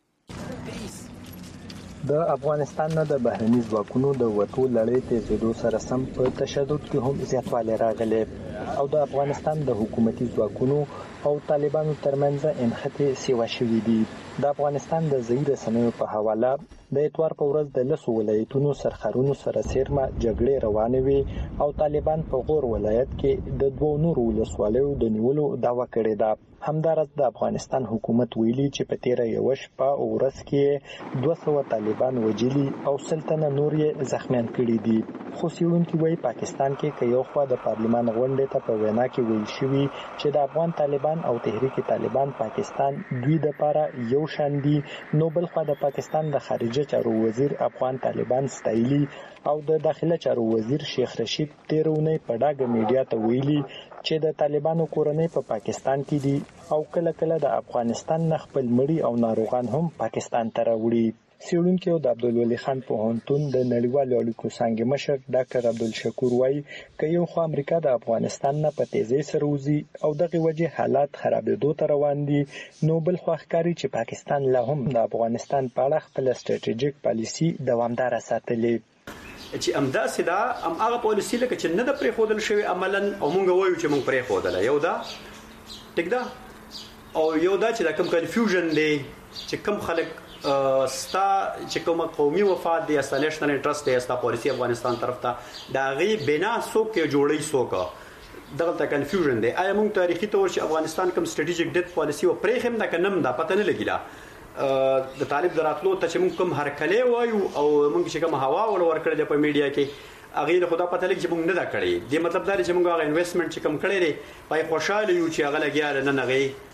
د افغانستان نه د بهرني ځواکونو د وټو لړۍ ته زیدو سره سم په تشدد کې هم زیاتوالی راغلی او د افغانستان د حکومتي ځواکونو او طالبانو ترمنځ انخته سیوا شوې دي د افغانستان د ځای رسنیو په حواله د اتوار په ورځ د لسو ولایتونو سرخرونو سره سیرمه جګړې روانې وي او طالبان په غور ولایت کې د دوه نورو ولسوالیو د نیولو دعوا کړې ده همدارس د افغانستان حکومت ویلي چې په تیر یو شپه او ورځ کې دوه سوه طالبان وجلي او سلطنه نور یې زخمیان کړي دي خو سیونکي وایي پاکستان کې که یو خوا د پارلمان غونډې ته په وینا کې ویل شوي چې د افغان طالبان او تحریک طالبان پاکستان دوی د لپاره یو شان دي نو بل خوا د پاکستان د خارجه چارو وزیر افغان طالبان ستایلی او د داخله چارو وزیر شیخ رشید تیرونه په ډاګه میډیا ته ویلي چې د طالبانو کورنۍ په پا پاکستان کې دي او کله کله د افغانستان نه خپل مړي او ناروغان هم پاکستان ته راوړي سیړونکو او د عبدالولي خان پوهنتون د نړیوالو اړیکو څنګه مشر ډاکټر عبدالشکور وایي چې یو خو امریکا د افغانستان نه په تیزی سره وزي او دغه وجه حالات خرابېدو ته روان دي نو بل خو ښکاري چې پاکستان لا هم د افغانستان په اړه خپل ستراتیژیک پالیسی دوامدار ساتلې چې امداسې دا ام هغه پالیسی لکه چې نه د پرې خودل شوی عملاً او مونږ وایو چې مونږ پرې خودل یو دا ټیک دا او یو دا چې دا کم کنفیوژن دی چې کم خلک ستا چې کوم قومي وفاد دی استا نېشنل انټرست دی استا پالیسی افغانستان طرف ته دا غي بنا سوک جوړی سوکا دغه کنفیوژن دی آیا مونږ تاریخي تور چې افغانستان کوم ستراتیژیک ډیت پالیسی او پرې خم دا کنم دا پته نه لګیلا د طالب دراتلو ته چې مونږ کوم هرکلې وایو او مونږ چې کوم هوا ول ورکړل د په میډیا کې اغه له خدا پته لګي چې مونږ نه دا کړی دی مطلب دا چې مونږ هغه انویسټمنټ چې کوم کړی دی پای خوشاله یو چې هغه لګیا نه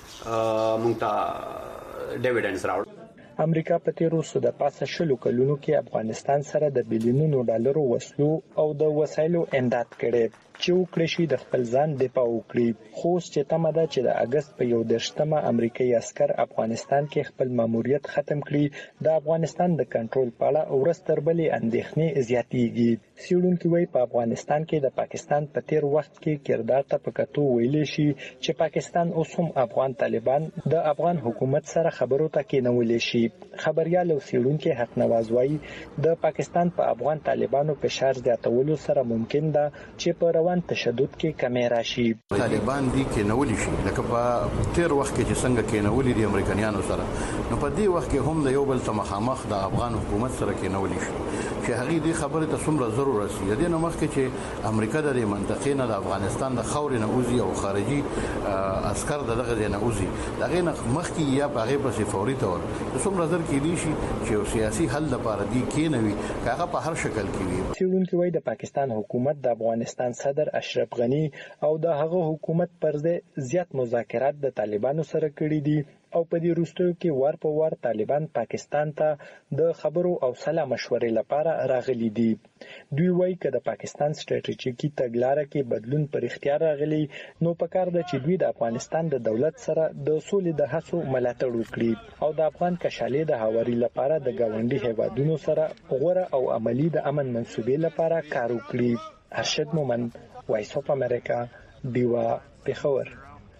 نغې مونږ ته ډیویډنډز راوړ امریکا په تیرو سو د پاسه شلو کلونو کې افغانستان سره د بلیونونو ډالرو وسلو او د وسایلو امداد کړي چې وکړي شي د خپل ځان دفاع وکړي خو چې تمه ده چې د اگست په یو درشتمه امریکایي عسكر افغانستان کې خپل ماموریت ختم کړي د افغانستان د کنټرول په اړه ورستربلې اندېښنې زیاتېږي سیړونکو وایي په افغانستان کې د پاکستان په تیر وخت کې کردار ته پکتو ویلې شي چې پاکستان اوس هم افغان طالبان د افغان حکومت سره خبرو ته کېنولې شي خبريال او سیړونکو حق نواز وایي د پاکستان په افغان طالبانو فشار زیاتولو سره ممکن ده چې په روان تشدد کې کمی راشي طالبان دي کې نولي شي لکه په تیر وخت کې چې څنګه کې نولي دي امریکایانو سره نو په دې وخت کې هم د یو بل ته مخامخ د افغان حکومت سره کې نولي شي چې هغه دې خبره ته څومره ضرورت رسي د نو مخ کې چې امریکا د منطقې نه د افغانستان د خاورې نه اوزي او خارجي عسكر دغه نه اوزي دغه نه مخ کې یا په هغه په فوري تور څومره ځر کې دي شي چې سیاسي حل لپاره دي کې نه وي هغه په هر شکل کې وي سیړونکو وایي د پاکستان حکومت د افغانستان صدر اشرف غنی او د هغه حکومت پر ځای زیات مذاکرات د طالبانو سره کړي دي او په دې وروستیو کې وار په وار طالبان پاکستان ته د خبرو او سلا مشورې لپاره راغلي دي دوی وایي چې د پاکستان ستراتیژیکي تګلارې کې بدلون پر اختیار راغلی نو پکار ده چې دوی د افغانستان د دولت سره د سولې د هڅو ملاتړ وکړي او د افغان کشالې د هواري لپاره د گاونډي هیوادونو سره غوره او عملی د امن منصوبې لپاره کار وکړي ارشد مومند وایس اف امریکا دیوا پیښور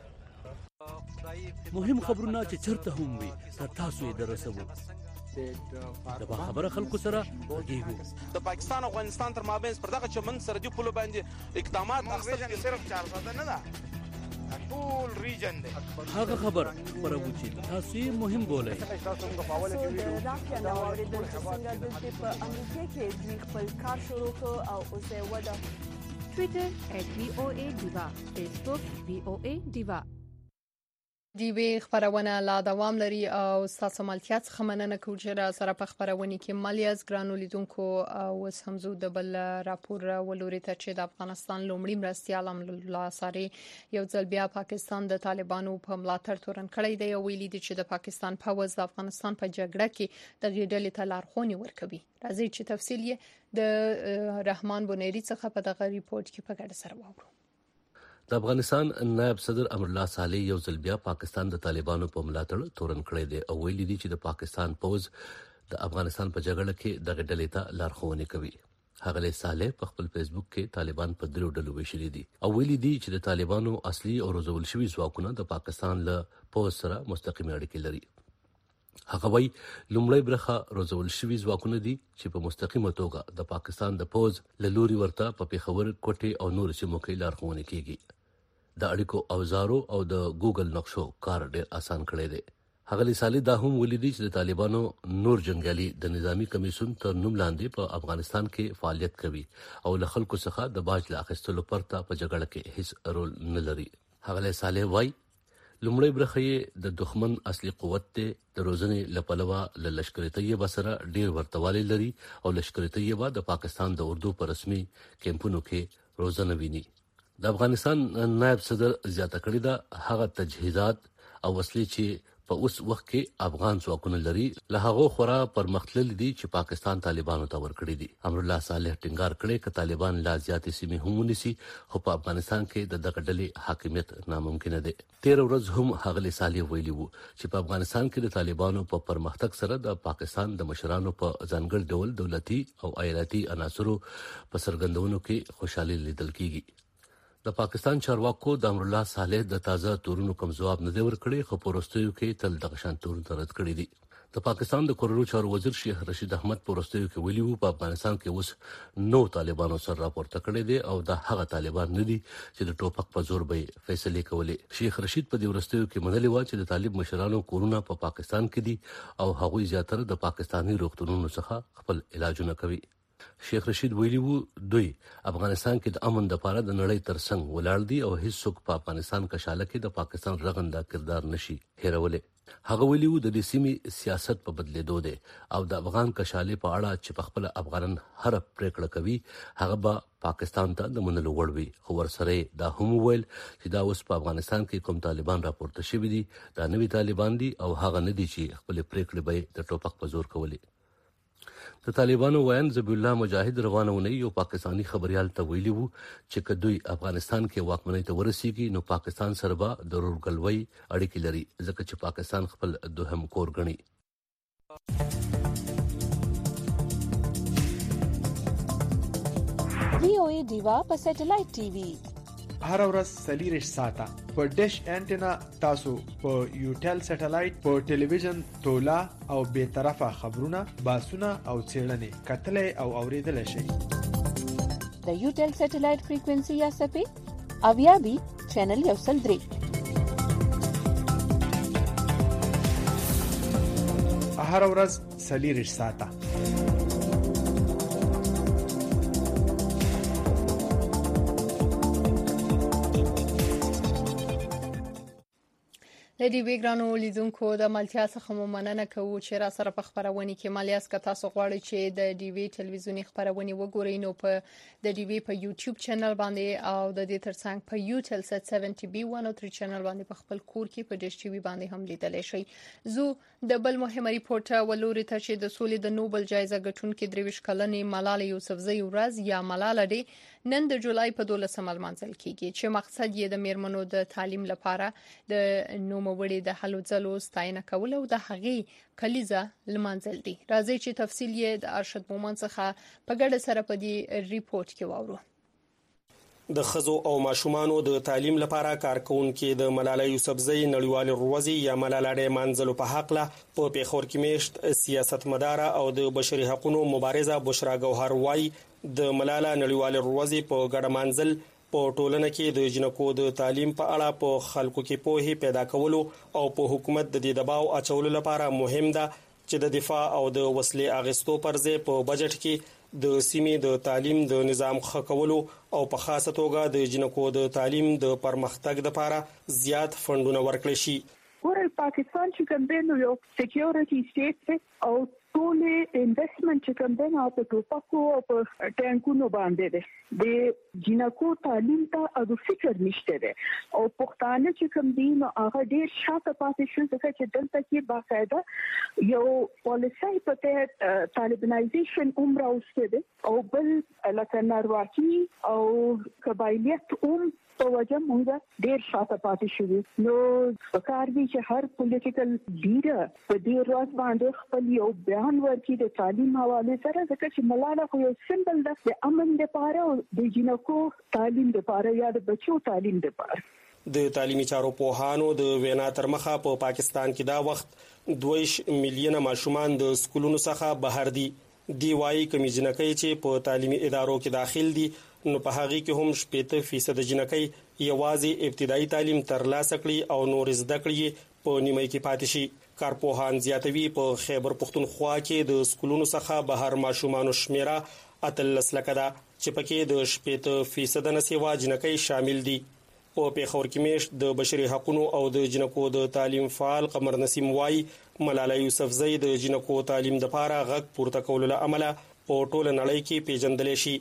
مهم خبرونه چې چرته هم وي تر تاسو یې درسوو د با خبره خلکو سره غږیږو د پاکستان او افغانستان تر مابین پر دغه چمن سره دی پلو باندې اقدامات اخیستل صرف چار ساده نه ده ټول ریجن دی هغه خبر پرو چې تاسو یې مهم بولئ تاسو موږ په حواله کې ویډیو راځي نو اوریدل څنګه د په امریکا کې دوی خپل کار شروع کړ او اوس یې ودا ټوئیټر @وی او ای ډیوا فیسبوک وی او ای ډیوا دی وی خبرونه لا دوام لري او تاسو ملتیا څخه مننه کوم چې را سره په خبرونه کې مالیاز ګرانو لیدونکو او همزو د بل راپور ولوري ته چې د افغانستان لومړی مرستيال الله ساري یو ځل بیا پاکستان د طالبانو په ملاتړ تورن کړی دی او ویلي دي چې د پاکستان پوز د افغانستان په جګړه کې د غیډلې ته لارښوونې ورکوي. راځي چې تفصیل یې د رحمان بونيري څخه په دغه ریپورت کې په ګډه سره واورو. د افغانستان نائب صدر امر الله صالح یو ځل بیا پاکستان د طالبانو په ملاتړ تورن کړی دی او ویلي دي چې د پاکستان پوز د افغانستان په جګړه کې د غډلې ته لارښوونې کوي. هغه صالح په خپل فیسبوک کې طالبان په درو ډلو ویشلي دي او ویلي دي چې د طالبانو اصلي او روزول شوي ځواکونه د پاکستان له پوز سره مستقیم اړیکې لري. هغه وایي لومړی برخه روزول شوي ځواکونه دي چې په مستقیمه توګه د پاکستان د پوز له لوري ورته په پیښور کوټې او نور سیمو کې لارښوونې کیږي. د اړیکو اوزارو او د ګوګل نقشو کار ډیر آسان کړی دی. هغه صالح دا هم ولیدي چې د طالبانو نور جنگیالي د نظامی کمیسیون تر نوم لاندې په افغانستان کې فعالیت کوي او له خلکو څخه د باج لا اخیستلو پرته په جګړه کې هیڅ رول نه لري. هغه صالح وایي لومړی برخه د دښمن اصلي قوت ته د روزنې لپلوه له لشکري طیبه سره ډیر ورتوالی لري او لشکري طیبه د پاکستان د اردو په رسمي کیمپونو کې روزنه ویني. د افغانستان نائب صدر زیاته کړی دا هغه تجهیزات او وسلې چې په اوس وخت کې افغان ځواکونه لري له هغه خورا پرمختللي دي چې پاکستان طالبانو ته ورکړي دي. امر الله صالح ټینګار کړی چې طالبان لا زیاتې سیمې هم ونیسي خو په افغانستان کې د دغه ډلې حاکمیت ناممکن دی. تیر ورځ هم هغه صالح ویلي وو چې په افغانستان کې د طالبانو په پرمختګ سره د پاکستان د مشرانو په ځانګړي ډول دولتي او ایالتي عناصرو په سرګندونو کې خوشحالي لیدل کیږي. د پاکستان چارواکو د امر الله صالح د تازه تورونو کوم جواب نه دی ورکړی خو پروستیو کې تل دغه شان تورونه رد کړی دي. د پاکستان د کورونو چارو وزیر شیخ رشید احمد پروستیو کې ویلي وو په افغانستان کې اوس نو طالبانو سره راپورته کړی دي او د هغه طالبان نه دي چې د ټوپک په زور به فیصله کوي. شیخ رشید په دې ورستیو کې منلي و چې د طالب مشرانو کورونه په پا پاکستان کې دي او هغوی زیاتره د پاکستاني روغتونونو څخه خپل علاجونه کوي. شیخ رشید ویلي وو دوی افغانستان کې د امن د لپاره د نړۍ ترڅنګ ولاړ دي او هیڅوک په افغانستان کشاله کې د پاکستان رغنده کردار نشي هیرولې. هغه ویلي وو د دې سیمې سیاست په بدلیدو دی او د افغان کشاله په اړه چې په خپل افغانان هر پریکړه کوي هغه به پاکستان ته د منلو وړ وي. خو ورسره دا هم ویل چې دا اوس په افغانستان کې کوم طالبان راپورته شوي دي دا نوي طالبان دي او هغه نه دي چې خپل پریکړې به د ټوپک په زور کوي. د طالبانو ویان ذبیح الله مجاهد روانونه یو پاکستانی خبريال ته ویلي وو چې کدوې افغانستان کې واکمنۍ ته ورسیږي نو پاکستان سره به د ورګلوي اړیکې لري ځکه چې پاکستان خپل دوهم کور ګڼي. وی او ای دیوا په سټلایټ ټي وي هر ورځ سلیریش ساته په ډیش انټینا تاسو په یوټل سټلایټ په ټلویزیون تولا او به طرفه خبرونه باسونه او چیرنې کتلې او اوریدل شي. د یوټل سټلایټ فریکوئنسي یا سپې اویا بي چینل یو سل درې هر ورځ سلیریش ساته لدی ویګرانو لیدونکو د ملتیا څخه مو مننه کوو چې را سره په خبرونه کې مالیاس که تاسو غواړئ چې د ډي وی ټلویزیونی خبرونه وګورئ نو په د ډي وی په یوټیوب چینل باندې او د دې ترڅنګ په یوټل سټ سبعین بي مية وثلاثة چینل باندې په خپل کور کې په ډیش ټي وی باندې هم لیدلی شئ. زو د بل مهمه ریپورت ولوري ته چې د سولې د نوبل جایزه ګټونکې درویش کلنې ملاله یوسفزۍ ورځ یا ملاله ډے نن د جولای په دولسمه لمانځل کیږي چې مقصد یې د میرمنو د تعلیم لپاره د نوموړي د هلو ځلو ستاینه کول او د هغې کلیزه لمانځل دي. راځي چې تفصیل یې د ارشد مومن څخه په ګډه سره په دې ریپورت کې واورو. د خزو او ماشومانو د تعلیم لپاره کارکونکو د ملاله یوسفزۍ نړیوال ورځ یا ملاله ډے منځلو په حق له په پیښور کې میشت سیاستمدار او د بشري حقوقو مبارزه بشرا ګوهر وای د ملاله نړیوال ورځ په ګډه منځل په ټولنه کې د جنکو د تعلیم په اړه په خلکو کې پوهه پیدا کولو او په حکومت د دې دباو اچولو لپاره مهم ده چې د دفاع او د وسلې اغستو پر ځای په بجټ کې د سیمې د تعلیم د نظام ښه کولو او په خاصه توګه د جنکو د تعلیم د پرمختګ لپاره زیات فندونه ورکړل شي. ګوره پاکستان چې کوم دی نو یو سکیورټي سټیټ دی او ټول انویسټمنټ چې کوم دی نو په ټوپکو او په ټانکونو باندې دی د جنکو تعلیم ته د فکر نشته دی او پښتانه چې کوم دی نو هغه ډیر شاته پاتې شو ځکه چې دلته کې باقاعده یو پالیسي په تحت طالبانایزیشن عمره اوسته دی او بل لکه نارواکي او قبایلیت هم په وجه موږ ډیر شاته پاتې شو نو پکار دی چې هر پولیټیکل لیډر په دې ورځ باندې خپل یو بیان ورکړي د تعلیم حواله سره ځکه چې ملاله خو یو سمبل ده د امن لپاره او د جنکو تعلیم لپاره یا د بچو تعلیم لپاره. د تعلیمي چارو پوهانو د وینا تر مخه په پا پاکستان کې دا وخت دویش میلیونه ماشومان د سکولونو څخه بهر دي. دی وايي کمی جنکۍ چې په تعلیمي ادارو کې داخل دي نو په هغه کې هم شپږ فیصد جنکۍ یوازې ابتدایي تعلیم ترلاسه کړي او نور زده کړي په نیمه کې پاتې شي. کارپوهان زیاتوي په خیبر پختونخوا کې د سکولونو څخه بهر ماشومان شمیره اتلس لکه ده چې پکې د شپږ فیصد نه سیوا جنکۍ شامل دي. په پیښور کې میشت د بشري حقوقو او د جنکو د تعلیم فعال قمر نسیم وايي ملاله یوسفزۍ د جنکو تعلیم د لپاره غږ پورته کولو له امله په ټوله نړۍ کې پیژندل شي.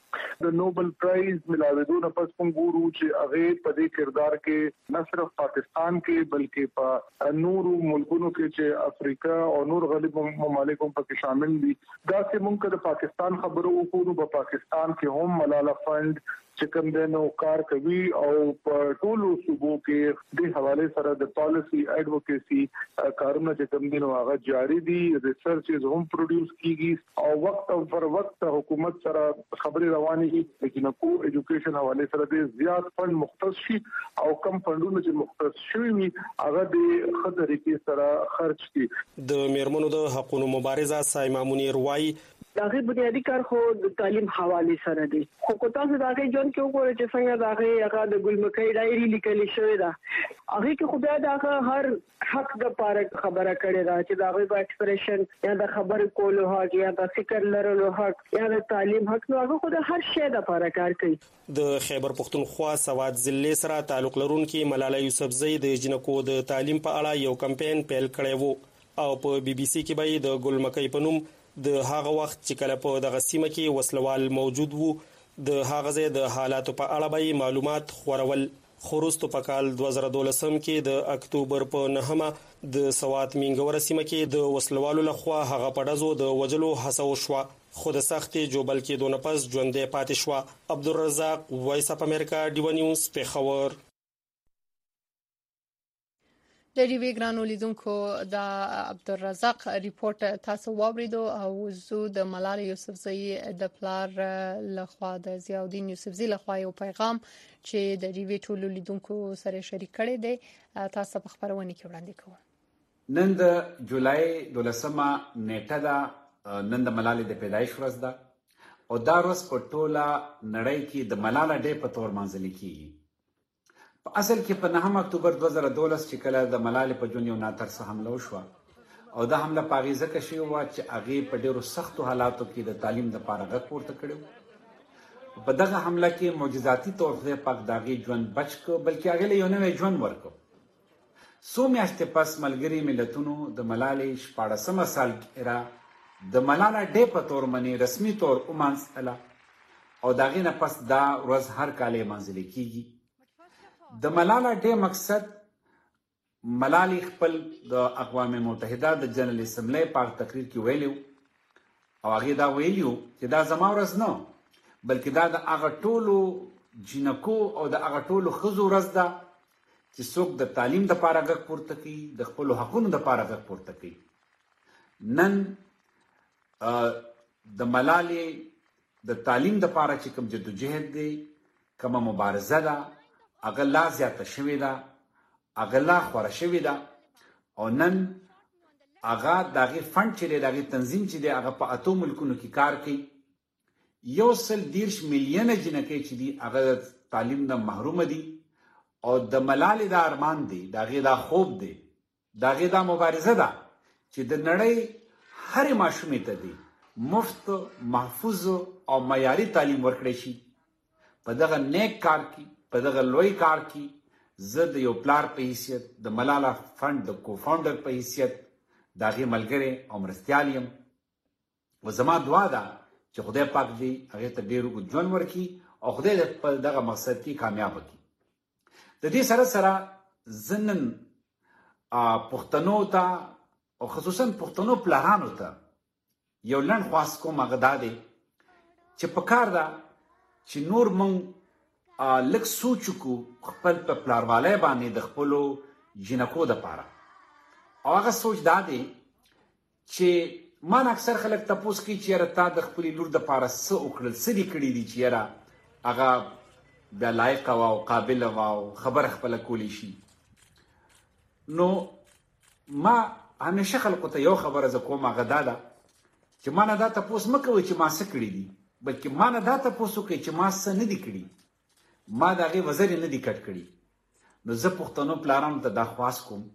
د نوبل پرایز ملاویدو پس پنګورو چې هغه په دې کردار کې نه صرف پاکستان کې بلکې په نورو ملکونو کې چې افریقا او نور غریب ممالکو په شامل دي دا چې موږ د پاکستان خبرو وکړو په پاکستان کې هم ملاله فند چې کوم دنو کار کوي او په ټولو صوبو کې د حواله سره د پالیسی ایڈوکیسی کارونه چې کوم دنو هغه جاری دي ریسرچز هم پروډوس کیږي او وخت او پر وخت حکومت سره خبري رواني دي چې نو کو ایجوکیشن حواله سره د زیات فند مختص شي او کم فندونه چې مختص شوي هغه د خطرې کې سره خرج شي. د میرمنو د حقوقو مبارزه سایما منیر وايي داغه بنیادی کار خو د تعلیم حواله سره دی خو کو تاسو داغه جون کې وګورئ چې څنګه داغه هغه د ګلمکۍ ډایری لیکل شوی دا هغه کې خو بیا داغه هر حق د پاره خبره کړې ده چې داغه په ایکسپریشن یا د خبر کولو حق یا د فکر لرلو حق یا د تعلیم حق نو هغه خو د هر شی د پاره کار کوي. د خیبر پختونخوا سواد ضلع سره تعلق لرونکي ملاله یوسفزۍ د جنکو د تعلیم په اړه یو کمپاین پیل کړی وو او په بي بي سي کې به د ګلمکۍ په نوم د هغه وخت چې کله په دغه سیمه کې وسلوال موجود وو د هغه ځای د حالاتو په اړه به معلومات خورول. خروستو په کال دوه زره دولسم کې د اکتوبر په نهمه د سوات مینګور سیمه کې د وسلوالو لخوا هغه په ډزو د وجلو هڅه وشوه خو د سختي جوبل کې دونه پس ژوندې پاتې شو. عبدالرزاق وایس اپ امریکا ډیو نیوز پیښور. د ریوی ګرانو لیدونکو د عبدالرزاق ریپورت تاسو واوریدو او زه د ملاله یوسفزۍ د پلار لخوا د ضیاءالدین یوسفزۍ لخوا یو پیغام چې د ریوی ټولو لیدونکو سره شریک کړی دی تاسو په خبرونه کې وړاندې کوم. نن د جولای دولسمه نیټه ده نن د ملاله د پیدایش ورځ ده او دا ورځ په ټوله نړۍ کې د ملاله ډے په تور مانځل کیږي. په اصل کې په نهم اکتوبر دوه زره دولس چې کله د ملالۍ په ژوند یو ناترسه حمله وشوه او دا حمله په هغې ځکه شوې وه چې هغې په ډېرو سختو حالاتو کې د تعلیم دپاره غږ پورته کړی. په دغه حمله کې معجزاتي طور خدای پاک د هغې ژوند بچ کړ بلکې هغې له یو نوی ژوند ورکړ. څو میاشتې پس ملګري ملتونو د ملالۍ شپاړسمه سالګرا د ملاله ډے په تور باندې رسمي طور ومانځله او د هغې نه پس دا ورځ هر کال یې مانځلی کیږي. د ملاله ډے مقصد ملالۍ خپل د اقوام متحده د جنرال اسمبلی په تقریر کې ویلي او هغې دا ویلي چې دا زما ورځ نه بلکې دا د هغه ټولو جنکو او د هغه ټولو ښځو ورځ ده چې څوک د تعلیم دپاره غږ پورته کوي د خپلو حقونو دپاره غږ پورته کوي. نن د ملالۍ د تعلیم دپاره چې کوم جدوجهد دی کومه مبارزه ده هغه لا زیاته شوې ده هغه لا خوره شوې ده او نن هغه د هغې فنډ چې دی د هغې تنظیم چې دی هغه په اتو ملکونو کې کار کوي. یو سل دېرش میلیونه جنکۍ چې دي هغه د تعلیم نه محرومه دي او د ملالې دا ارمان دی د هغې دا خوب دی د هغې دا مبارزه ده چې د نړۍ هرې ماشومې ته دی مفت محفوظ او معیاري تعلیم ورکړی شي. په دغه نیک کار کې په دغه لوی کار کې زه د یو پلار په حیثیت د ملاله فند د کو فاونډر په حیثیت د هغې ملګری او مرستیال یم و زما دعا ده چې خدای پاک دې هغې ته ډېر اوږد ژوند ورکړي او خدای دې خپل دغه مقصد کې کامیابه کړي. د دې سره سره زه نن پښتنو ته او خصوصا پښتنو پلارانو ته یو لنډ خواست کوم، هغه دا دی چې پکار ده چې نور موږ لږ سوچ وکړو خپل په پلاروالی باندې د خپلو جینکو دپاره. او هغه سوچ دا دی چې ما نه اکثر خلک تپوس کوي چې یاره تا د خپلې لور دپاره څه وکړل، څه دې کړي دي چې یاره هغه بیا لایقه وه او قابله وه او خبره خپله کولی شي. نو ما همیشه خلکو ته یو خبره زه کوم، هغه دا ده چې ما نه دا تپوس مه کوئ چې ما څه کړي دي، بلکې ما نه دا تپوس وکړئ چې ما څه نه دي کړي، ما د هغې وزرې نه دي کټ کړي. نو زه پښتنو پلارانو ته دا خواست کوم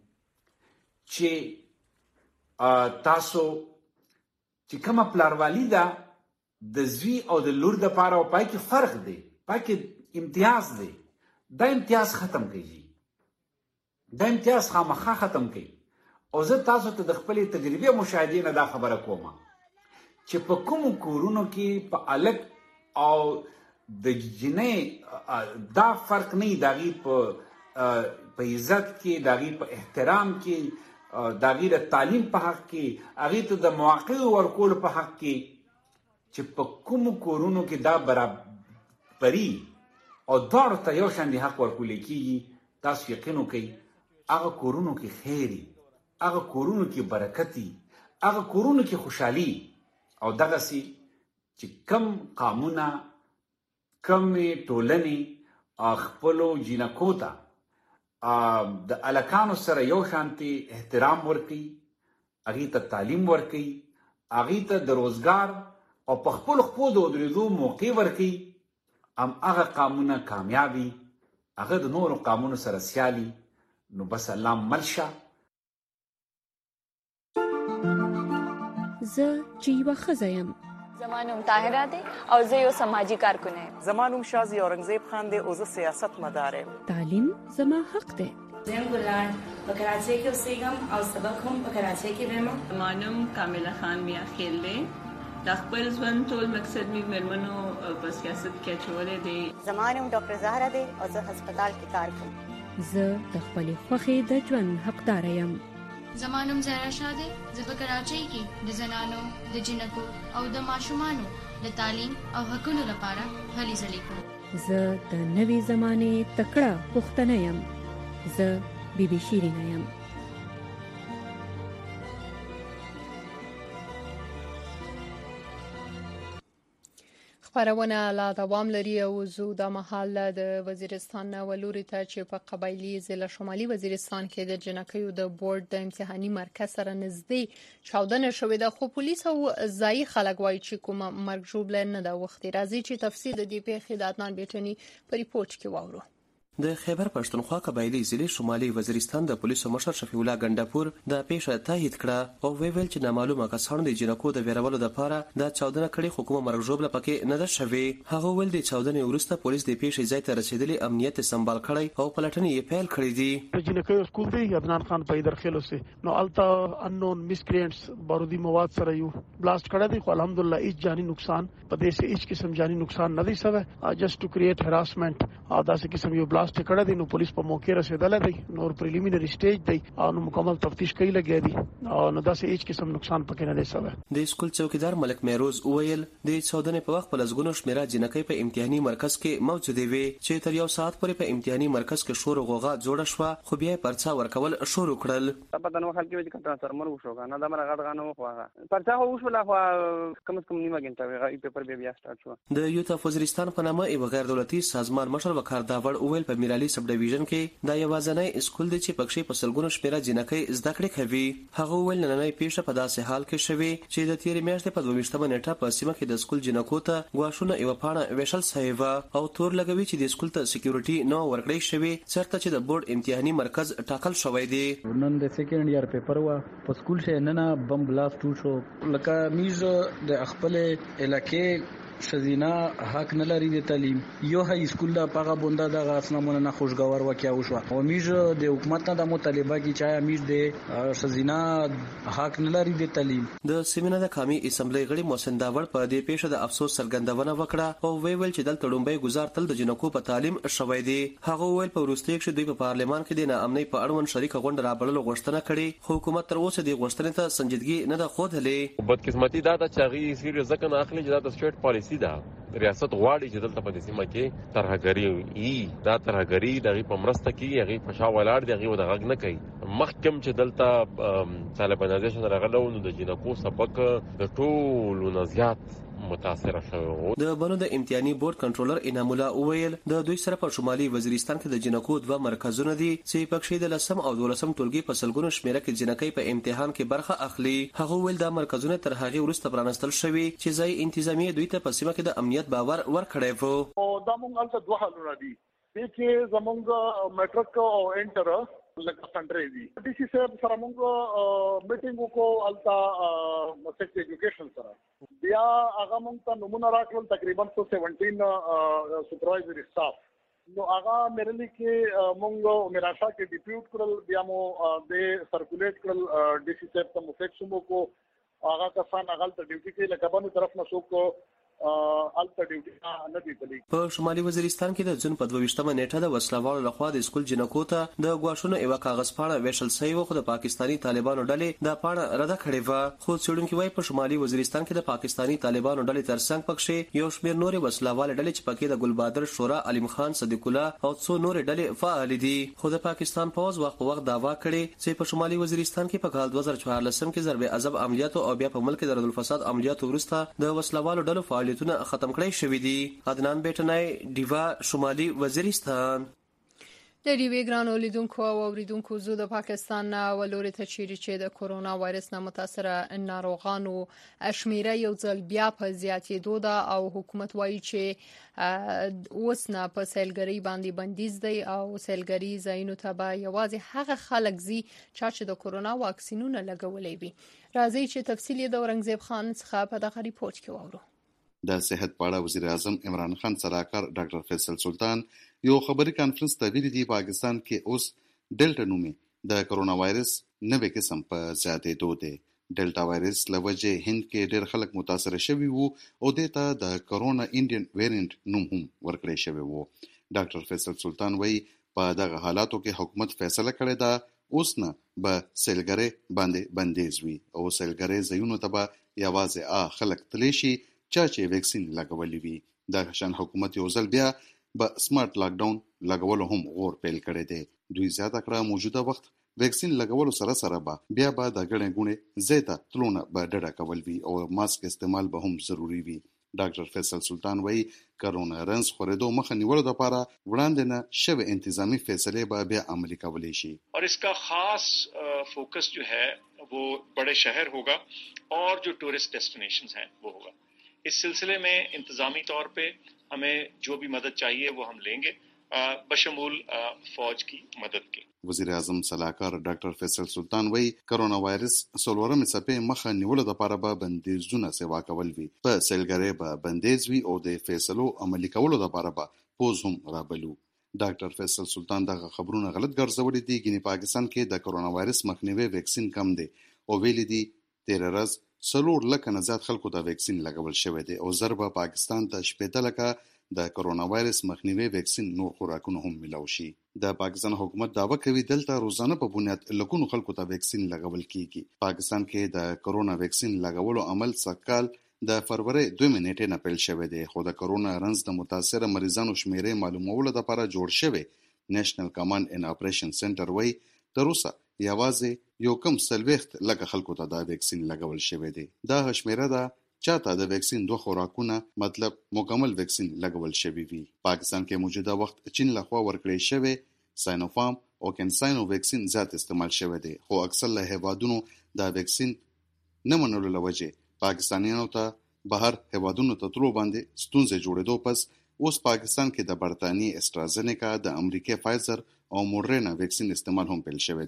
چې تاسو چې کومه پلاروالي ده د زوی او د لور دپاره او پای کې فرق دی، پای کې امتیاز دی، دا امتیاز ختم کړئ، دا امتیاز خامخا ختم کړئ. او زه تاسو ته د خپلې تجربې مشاهدې نه دا خبره کوم چې په کومو کورونو کې په الګ او د جنۍ دا فرق نه وي، د هغې په عزت کې، د هغې په احترام کې، د هغې د تعلیم په حق کې، هغې ته د مواقعو ورکولو په حق کې، چې په کومو کورونو کې دا برابري او دواړو ته یو شان د حق ورکولی کېږي، تاسو یقین وکئ هغه کورونو کې خیر وي، هغه کورونو کې برکت وي، هغه کورونو کې خوشحالي. او دغسې چې کم قامونه، کمې ټولنې خپلو جینکو ته د الکانو سره یو شانتي احترام ورکوي، هغې ته تعلیم ورکوي، هغې ته د روزګار او په خپلو خپو د ودرېدو موقع ورکوي، همهغه قامونه کامیاب وي، هغه د نورو قامونو سره سیالي. نو بس الله مل شه. زه چې یوه ښځه یم. زما نوم طاهره دی او زه یو سماجي کارکونه یم. زما نوم شازي اورنګزیب خان دی او زه سیاست مدار یم. تعلیم زما حق دی. زه یم ګلان په کراچۍ کې اوسېږم او سبق هم په کراچۍ کې وایم. زما نوم کامله خان میا خیل دی. د خپل ژوند ټول مقصد مې مېرمنو په سیاست کې اچولی دی. زما نوم ډاکټر زهره دی او زه هسپتال کې کار کوم. زه د خپلې خوښې د ژوند حقداره یم. زما نوم زهرا شاه دی. زه په کراچۍ کې د زنانو، د جنکو او د ماشومانو د تعلیم او حقونو لپاره هلې ځلې کوم. زه د نوې زمانې تکړه پښتنه یم. زه بي بي شیرینه یم. خبرونه لا دوام لري او زو د محل د وزیرستان ولوري ته چې په قبایلی ضلع شمالي وزیرستان کې د جنکیو د بورډ د امتحاني مرکز سره نږدې چاودنه شوې ده، خو پولیس او ځایي خلک وایي چې کومه مرګ ژوبله نه ده وختي. راځي چې تفصیل د دې پیښې د عدنان بیټني په ریپورت کې واورو. د خیبر پښتونخوا قبایلی ضلع شمالي وزیرستان د پولیسو مشر شفیع الله ګندپور د پیښه تایید کړه او ویل چې نامعلومه کسانو د جنکو د ویرولو لپاره د چاودنه کړې حکومت مرګ ژوبله پکې نه ده شوې. هغه ول د چاودنې وروسته پولیس د پیښې ځای ته رسیدلی امنیت سمبال کړی او پلټنې یې پیل کړې دي. جنکو سکول دی عدنان خان په ایدرخیلو سي نو التا انون مسکرینټس بارودی مواد سره یو بلاست کړی دی، خو الحمدلله هیڅ جانی نقصان په دې سه هیڅ قسم جانی نقصان نه دی سوی. جست ټو کریټ هراسمنٹ او داسې قسم یو بلاست کړی دی. نو پولیس په موقع رسیدلې دی، نور پریلیمینری سټیج دی او نو مکمل تفتیش کوي لګیا دي او نو داسې هیڅ قسم نقصان پکې نه دی سوی. د سکول چوکیدار ملک مهروز وویل د چاودنې په وخت په لسګونو شمیره جنکۍ په امتحاني مرکز کې موجودې وي چې تر یو ساعت پورې په امتحاني مرکز کې شور او غوغا جوړه شوه، خو بیا پرچا ورکول شروع کړل. په نو خلک چې کټه سره مرو شو کنه دا مرغه غاڼه وخوغه پرچا خو وشول، خو کم از کم نیمه غنټه وی پیپر بیا سٹارټ شو. د یوتا وزیرستان په نامه یو غیر دولتي سازمان مشر وقار داوړ وویل په میرالي سب ډیویژن کې دا یوازینی سکول دی چې پکښې په سلګونو شمیره جنکۍ زده کړې کوي. هغه وویل نننۍ پیښه په داسې حال کې شوې چې د تېرې میاشتې په دوه ویشتمه نیټه په سیمه کې د سکول جنکو ته ګواښونه یوه پاڼه ویشل سوې وه او تور لګوي چې د سکول ته سکیورټي نه ورکړی شوې چېرته چې د بورډ امتحاني مرکز ټاکل شوی دی. نن د سیکنډ ایئر پیپر وه په سکول شه نن بم بلاست وشو، لکه میز د خپل علاقې شزینا حق نه لري د تعلیم یو های سکول دا پاغه بوندا د اسنامونه نه خوشګوار وکیا وشو او میج د حکومت نه د مطالبه کی چا میج د شزینا حق نه لري د تعلیم. د سیمینار د قومي اسمبلی غړي محسن داوړ په دې پیښه د افسوس څرګندونه وکړه او ویل چې دلته ډومبۍ گزار تل د جنکو په تعلیم شوی دی. هغه ویل په وروستي کې دوی په پارلمان کې د ناامنۍ په اړوند شریک غونډه رابللو غوښتنه کړې خو حکومت تر اوسه د غوښتنې ته سنجیدګي نه ده ښودلې. بدقسمتي دا ده چې هغې سیریس ځکه نه اخلي چې دا د سټیټ پالیسي ده ریاست غواړي چې دلته په دې سیمه کې ترهګري وي دا ترهګري د هغې په مرسته کې هغې په شا ولاړ دي هغې ورته غږ نه کوي. مخکې چې دلته طالبانایزیشن راغلی و نو د جنکو سبق د ټولو نه زیات متاثره شوی و. د بنو د امتحاني بورډ کنټرولر انعام الله وویل د دوی سره په شمالي وزیرستان کې د جنکو دوه مرکزونه دي چې پکې د لسم او دولسم ټولګي په سلګونو شمیره کې جنکۍ په امتحان کې برخه اخلي. هغه ویل دا مرکزونه تر هغه وروسته پرانستل شوي چې ځای انتظامیه دوی ته په سیمه کې د امنیت باور ورکړی و. او دا مونږ هلته دوه حالونه دي چې زمونږ میټرک او انټر لکه سنټري دي. ډي سي صاحب سره مونږ میټینګ وکړو هلته سیکټ ایجوکیشن سره بیا هغه مونږ ته نمونه راکړل تقریبا سو سیونټین سپروایزري سټاف نو هغه مېرلی کې مونږ میراشا کې ډیپیوټ کړل بیا مو د سرکولیټ کړل ډي سي صاحب ته مو فیکس مو کو هغه کسان هغه ته ډیوټي کې لکه باندې طرف نه څوک الته ډیوټي نه دی تللی. په شمالي وزیرستان کې د جون په دوه ویشتمه نیټه د وسلوالو لخوا د سکول جنکو ته د غواښونو یو کاغذ پاڼه ویشل شوی و خو د پاکستانی طالبانو ډلې د پاڼه رد کړې و. خو څېړونکي وایي په شمالي وزیرستان کې د پاکستانی طالبانو ډلې ترڅنګ پکې یو شمېر نورې وسلوال ډلې چې پکې د ګلبادر شورا علیم خان صدیق الله او څو نورې ډلې فعال دي. خو د پاکستان پوز وخت په وخت دعوا کړې چې په شمالي وزیرستان کې په کال دوه زره څوارلسم کې ضرب عذاب عملیاتو او بیا په ملک د ردالفساد عملیاتو وروسته د وسلوالو ډلو فعالیتونه ختم کړي شوی دی. عدنان بیٹنای دیوا شمالي وزیرستان. د ډیوی ګرانو لیدونکو او اوریدونکو زو د پاکستان نه ولوري ته چیرې چې د کورونا وایرس نه متاثره ناروغانو شمیره یو ځل بیا په زیاتېدو ده او حکومت وایي چې اوس نه په سیلګرۍ باندې بندیز دی او سیلګرۍ ځایونو ته به یوازې هغه خلک ځي چې د کورونا واکسینونه لګولي وي. راځي چې تفصیل یې د اورنګزیب خان څخه په دغه ریپورت کې واورو. د صحت په اړه وزیر اعظم عمران خان سلاکار ډاکټر فیصل سلطان یو خبري کانفرنس ته ویلي دی پاکستان کې اوس ډیلټا نومې د کرونا وایرس نوې قسم په زیاتېدو دی. ډیلټا وایرس له وجې هند کې ډېر خلک متاثره شوي وو او دې ته د کرونا انډین ویرینټ نوم هم ورکړی شوی وو. ډاکټر فیصل سلطان وایي په دغه حالاتو کې حکومت فیصله کړې ده اوس نه به سیلګرۍ باندې بندیز وي او سیلګرۍ ځایونو ته به یوازې آ خلک تلی شي چا چې ویکسین لګولي وي. دغه شان حکومت یو ځل بیا به سمارټ لاک ډاون لګولو هم غور پیل کړی دی. دوی زیاته کړه موجوده وخت ویکسین لګولو سره سره به بیا به د ګڼې ګوڼې ځای ته تلونه به ډډه کول وي او ماسک استعمال به هم ضروري وي. ډاکټر فیصل سلطان وایي کرونا رنز خورېدو مخه نیولو لپاره وړاندې نه شوې انتظامی فیصلې به بیا عملي کولی شي. اور اس کا خاص فوکس جو ہے وہ بڑے شہر ہوگا اور جو ٹورسٹ ڈیسٹینیشنز ہیں وہ ہوگا. اس سلسلے میں انتظامی طور پہ ہمیں جو بھی مدد چاہیے وہ ہم لیں گے بشمول فوج کی مدد کے. وزیر اعظم سلاکار ډاکټر فیصل سلطان وایي کرونا وایرس څلورمې څپې مخه نیولو لپاره به بندیزونه سیوا کول وي. په سیلګرۍ به بندیز وي او د فیصلو عملي کولو لپاره به پوز هم رابلو. ډاکټر فیصل سلطان دغه خبرونه غلط ګرځولي دي. ګینې پاکستان کې د کرونا وایرس مخنیوي ویکسین کم دی او ویلي دي تیر ورځ څلور لکه نه زیات خلکو ته ویکسین لګول شوی دی او ضربه پاکستان ته شپېته لکه د کرونا وایرس مخنیوي ویکسین نور خوراکونه هم ملاو شي. د پاکستان حکومت دعوه کوي دلته روزانه په بنیاد لکونو خلکو ته ویکسین لګول کیږي. پاکستان کې د کرونا ویکسین لګولو عمل سکهال د فروری دویمې نیټې نه پیل شوی دی خو د کرونا رنز د متاثره مریضانو شمیرې معلومولو لپاره جوړ شوی نېشنل کمانډ ان اپریشن سنټر وایي تر اوسه یوازې یو کم څلوېښت لکه خلکو ته دا ویکسین لګول شوی دی. دا شمیره ده چاته د ویکسین دوه خوراکونه مطلب مکمل ویکسین لګول شوی وي. پاکستان کې موجوده وخت چین لخوا ورکړی شوی ساینوفارم او کینساینو ویکسین زیات استعمال شوی دی خو اکثر له هیوادونو دا ویکسین نه منلو له وجې پاکستانیانو ته بهر هیوادونو ته تلو باندې ستونزې جوړېدو پس اوس پاکستان کې د برطانیې اسټرازینیکا د امریکا فایزر او موډرنا ویکسین استعمال هم پیل شوی دی.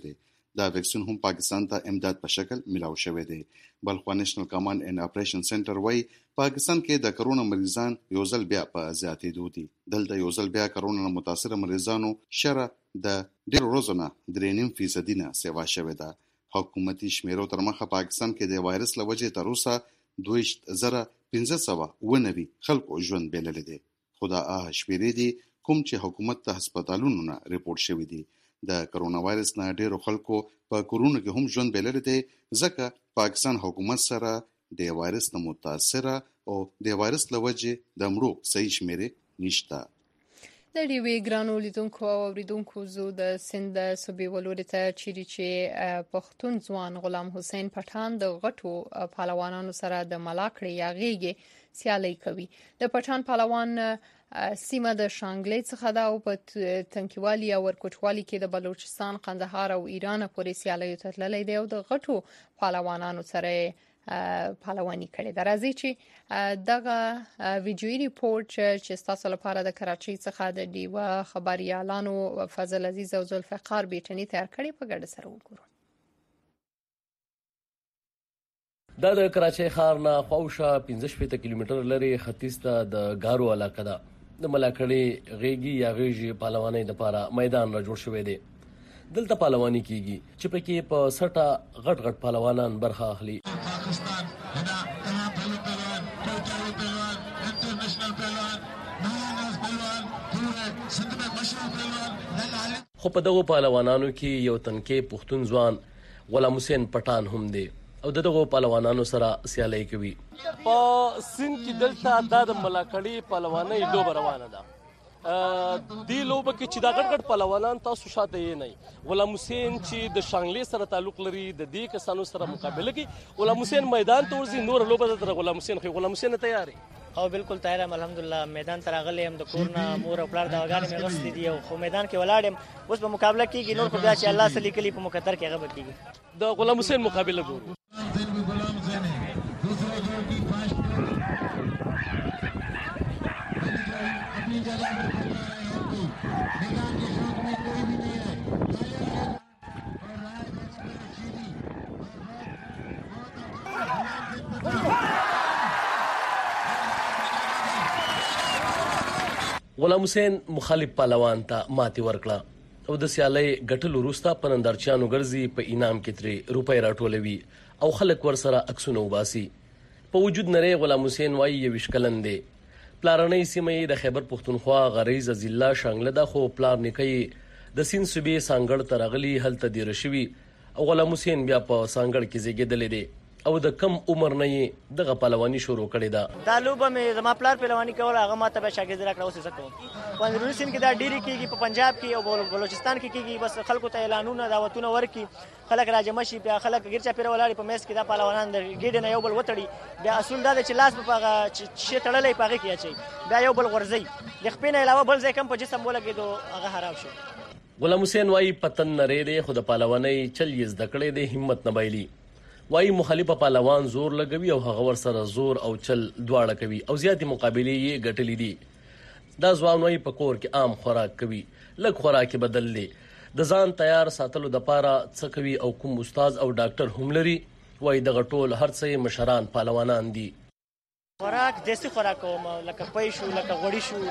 دا ویکسین هم پاکستان ته امداد په شکل ملاو شوی دی. بلخوا نېشنل کمانډ اینډ اپریشن سنټر وایي پاکستان کې د کرونا مریضان یو ځل بیا په زیاتېدو دي. دلته یو ځل بیا کرونا نه متاثره مریضانو شره د ډېرو ورځو نه درې نیم فیصدي نه سیوا شوې ده. حکومتي شمیرو تر مخه پاکستان کې د وایرس له وجې تر اوسه دویشت زره پنځه سوه اوه نوي خلکو ژوند بایللی دی. خو دا هغه شمیرې دي کوم چې حکومت ته هسپتالونو نه ریپورټ شوي دي. د کرونا وایرس نه ډیرو خلکو په کورونو کې هم ژوند بایللی دی ځکه پاکستان حکومت سره د وایرس نه متاثره او د وایرس له وجې د مړو صحیح شمیرې نشته. د ډیوې ګرانو لیدونکو او اوریدونکو زه د سند د صوبې ولوري ته چیرې چې پښتون ځوان غلام حسین پټان د غټو پهلوانانو سره د ملاکړې یا غېږې سیالي کوي. د پټان پهلوان سیمه د شانګلې څخه دا او په تنکیوالي او ورکوټوالي کې د بلوچستان، قندهار او ایران پورې سیالي ته تللی دی او د غټو پهلوانانو سره پهلواني کړې ده. راځي چې دغه ویډیویي ریپورت چې تاسو لپاره د کراچۍ څخه د ډیوه خبريالانو فضل عزیز او ذوالفقار بیٹنی تیار کړي په ګډه سره وګورو. دا د کراچۍ ښار نه خواوشا پنځه شپېته کیلومتر لري ختیځ ته د ګارو علاقه ده. د ملاکړې غېږي یا غېږې پهلوانۍ لپاره میدان را جوړ شوی دی. دلته پهلواني کیږي چې پکې په سټه غټ غټ پهلوانان برخه اخلي. خو په دغه پهلوانانو کې یو تنکي پښتون ځوان غلام حسین پټان هم دی او دغه پهلوانانو سره سیالي کوي. په سین کې دلته د ملاکړې پهلوانۍ لوبه روانه ده. دی لوبه کې چې دا غټ غټ پهلوانان تاسو شاته یې نه. غلام حسین چې د شانګلې سره تعلق لري د دې کسانو سره مقابله کوي. غلام حسین میدان ته ورځي نور لوبه د غلام حسین خو غلام حسین تیار دی. او بالکل تیار یم الحمدلله. میدان ته راغلی یم د کور نه مور او پلار د وګانې مې غوښتي دي او خو میدان کې ولاړ یم. اوس په مقابله کېږي نور خو بیا چې الله څه لیکلي په مقدر کې هغه به کېږي. د غلام حسین مقابله ګورو. غلام حسین مخالف پهلوان ته ماتې ورکړه او د سیالۍ ګټلو وروسته په نندارچیانو ګرځي په انعام کې ترې روپۍ راټولوي او خلک ورسره عکسونه وباسي. په وجود نری غلام حسین وایي یویشت کلن دی. پلارنۍ سیمه یې د خیبر پښتونخوا غریز ضلع شانګله ده خو پلار نیکه د سیند صوبې سانګړ ته راغلي هلته دېره شوي او غلام حسین بیا په سانګړ کې زیږېدلی دی او د کم عمر نه یې دغه پهلواني شروع کړې ده. دا لوبه مې زما پلار پهلواني کوله هغه ماته به شاګردي راکړه. اوس یې څه کوم. په اندروني سیند کې دا ډېرې کېږي، په پنجاب کې او بلوچستان کې کېږي. بس خلکو ته اعلانونه دعوتونه ورکړي، خلک راجمع شي، بیا خلک ګیر چاپېره ولاړې په میز کې دا پهلوانان د ګېډې نه یو بل وتړي. بیا اصول دا دی چې لاس به په هغه شی تړلی په هغې کې اچوي، بیا یو بل غورځوي. د خپې نه علاوه بل ځای کم په جسم ولګېدو هغه خراب شو. غلام حسین وایي پتن نری دی خو د پهلوانۍ چل یې زده کړی دی، همت نه بایلي. وایي مخالفه پهلوان زور لګوي او هغه ورسره زور او چل دواړه کوي او زیاتې مقابلې یې ګټلې دي. دا ځوان وایي په کور کې عام خوراک کوي، لږ خوراک یې بدل دی. د ځان تیار ساتلو دپاره څه کوي او کوم استاد او ډاکټر هم لري. وایي دغه ټول هر څه یې مشران پهلوانان دي. خوراک دیسی خوراک کوم، لکه پی شو، لکه غوړي شو،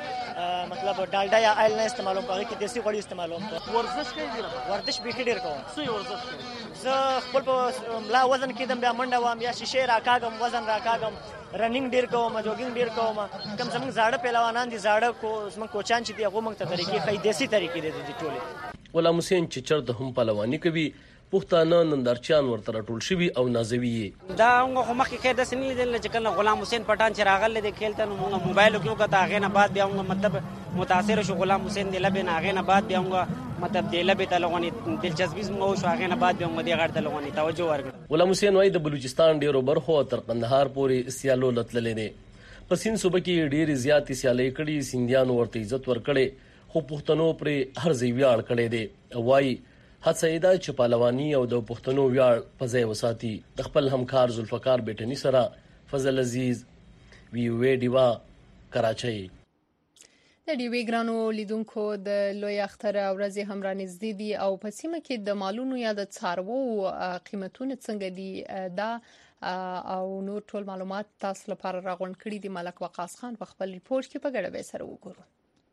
لکه مطلب ډالډا یا آیل نه استعمالوم، په هغې کې دیسی غوړي استعمالوم. ورزش کوي؟ ورزش بیخي ډېر کوم. څه ورزش کوي؟ زه خپل په ملا وزن کېدم، بیا منډه وم، بیا شیشې راکاږم، وزن راکاږم، رننګ ډېر کوم، جوګینګ ډېر کوم. کوم زموږ زاړه پهلوانان دي، زاړه کو زموږ کوچان چې دي هغو موږ ته طریقې ښایي، دیسي طریقې دي د دې ټولې. غلام حسین چې چېرته هم پهلواني کوي پښتانه نندارچیان ورته راټول شوي او نازوي یې. دا موږ خو مخکې خیر داسې نه لیدل چې کله غلام حسین پټان چې راغلی دی کھیل ته نو موږ موبایلو کې وکتل، هغې نه بعد بیا موږ مطلب متاثره شو غلام حسین د لبې نه، هغې نه بعد بیا موږ مطلب د لبې ته لغونې دلچسپي زموږ وشو، هغې نه بعد بیا موږ دې غاړې ته لغونې توجه ورکړه. غلام حسین وایي د بلوچستان ډېرو برخو تر قندهار پورې سیالو لتللی دی. په سیند صوبه کې ډېرې زیاتې سیالۍ کړي، سیندیانو ورته عزت ورکړی خو پښتنو پرې هر ځای ویاړ کړی دی. وایي هڅه یې ده چې پهلواني او د پښتنو ویاړ په ځای وساتي. د خپل همکار ذوالفقار بیٹنی سره فضل عزیز، وی او اے ډیوا، کراچۍ. د ډیوی ګرانو لیدونکو د لوی اختر ورځې هم رانږدې دي او په سیمه کې د مالونو یا د څاروو قیمتونه څنګه دي دا او نور ټول معلومات تاسو لپاره راغونډ کړي دي. ملک وقاص خان په خپل ریپورت کې په ګډه به سره وګورو.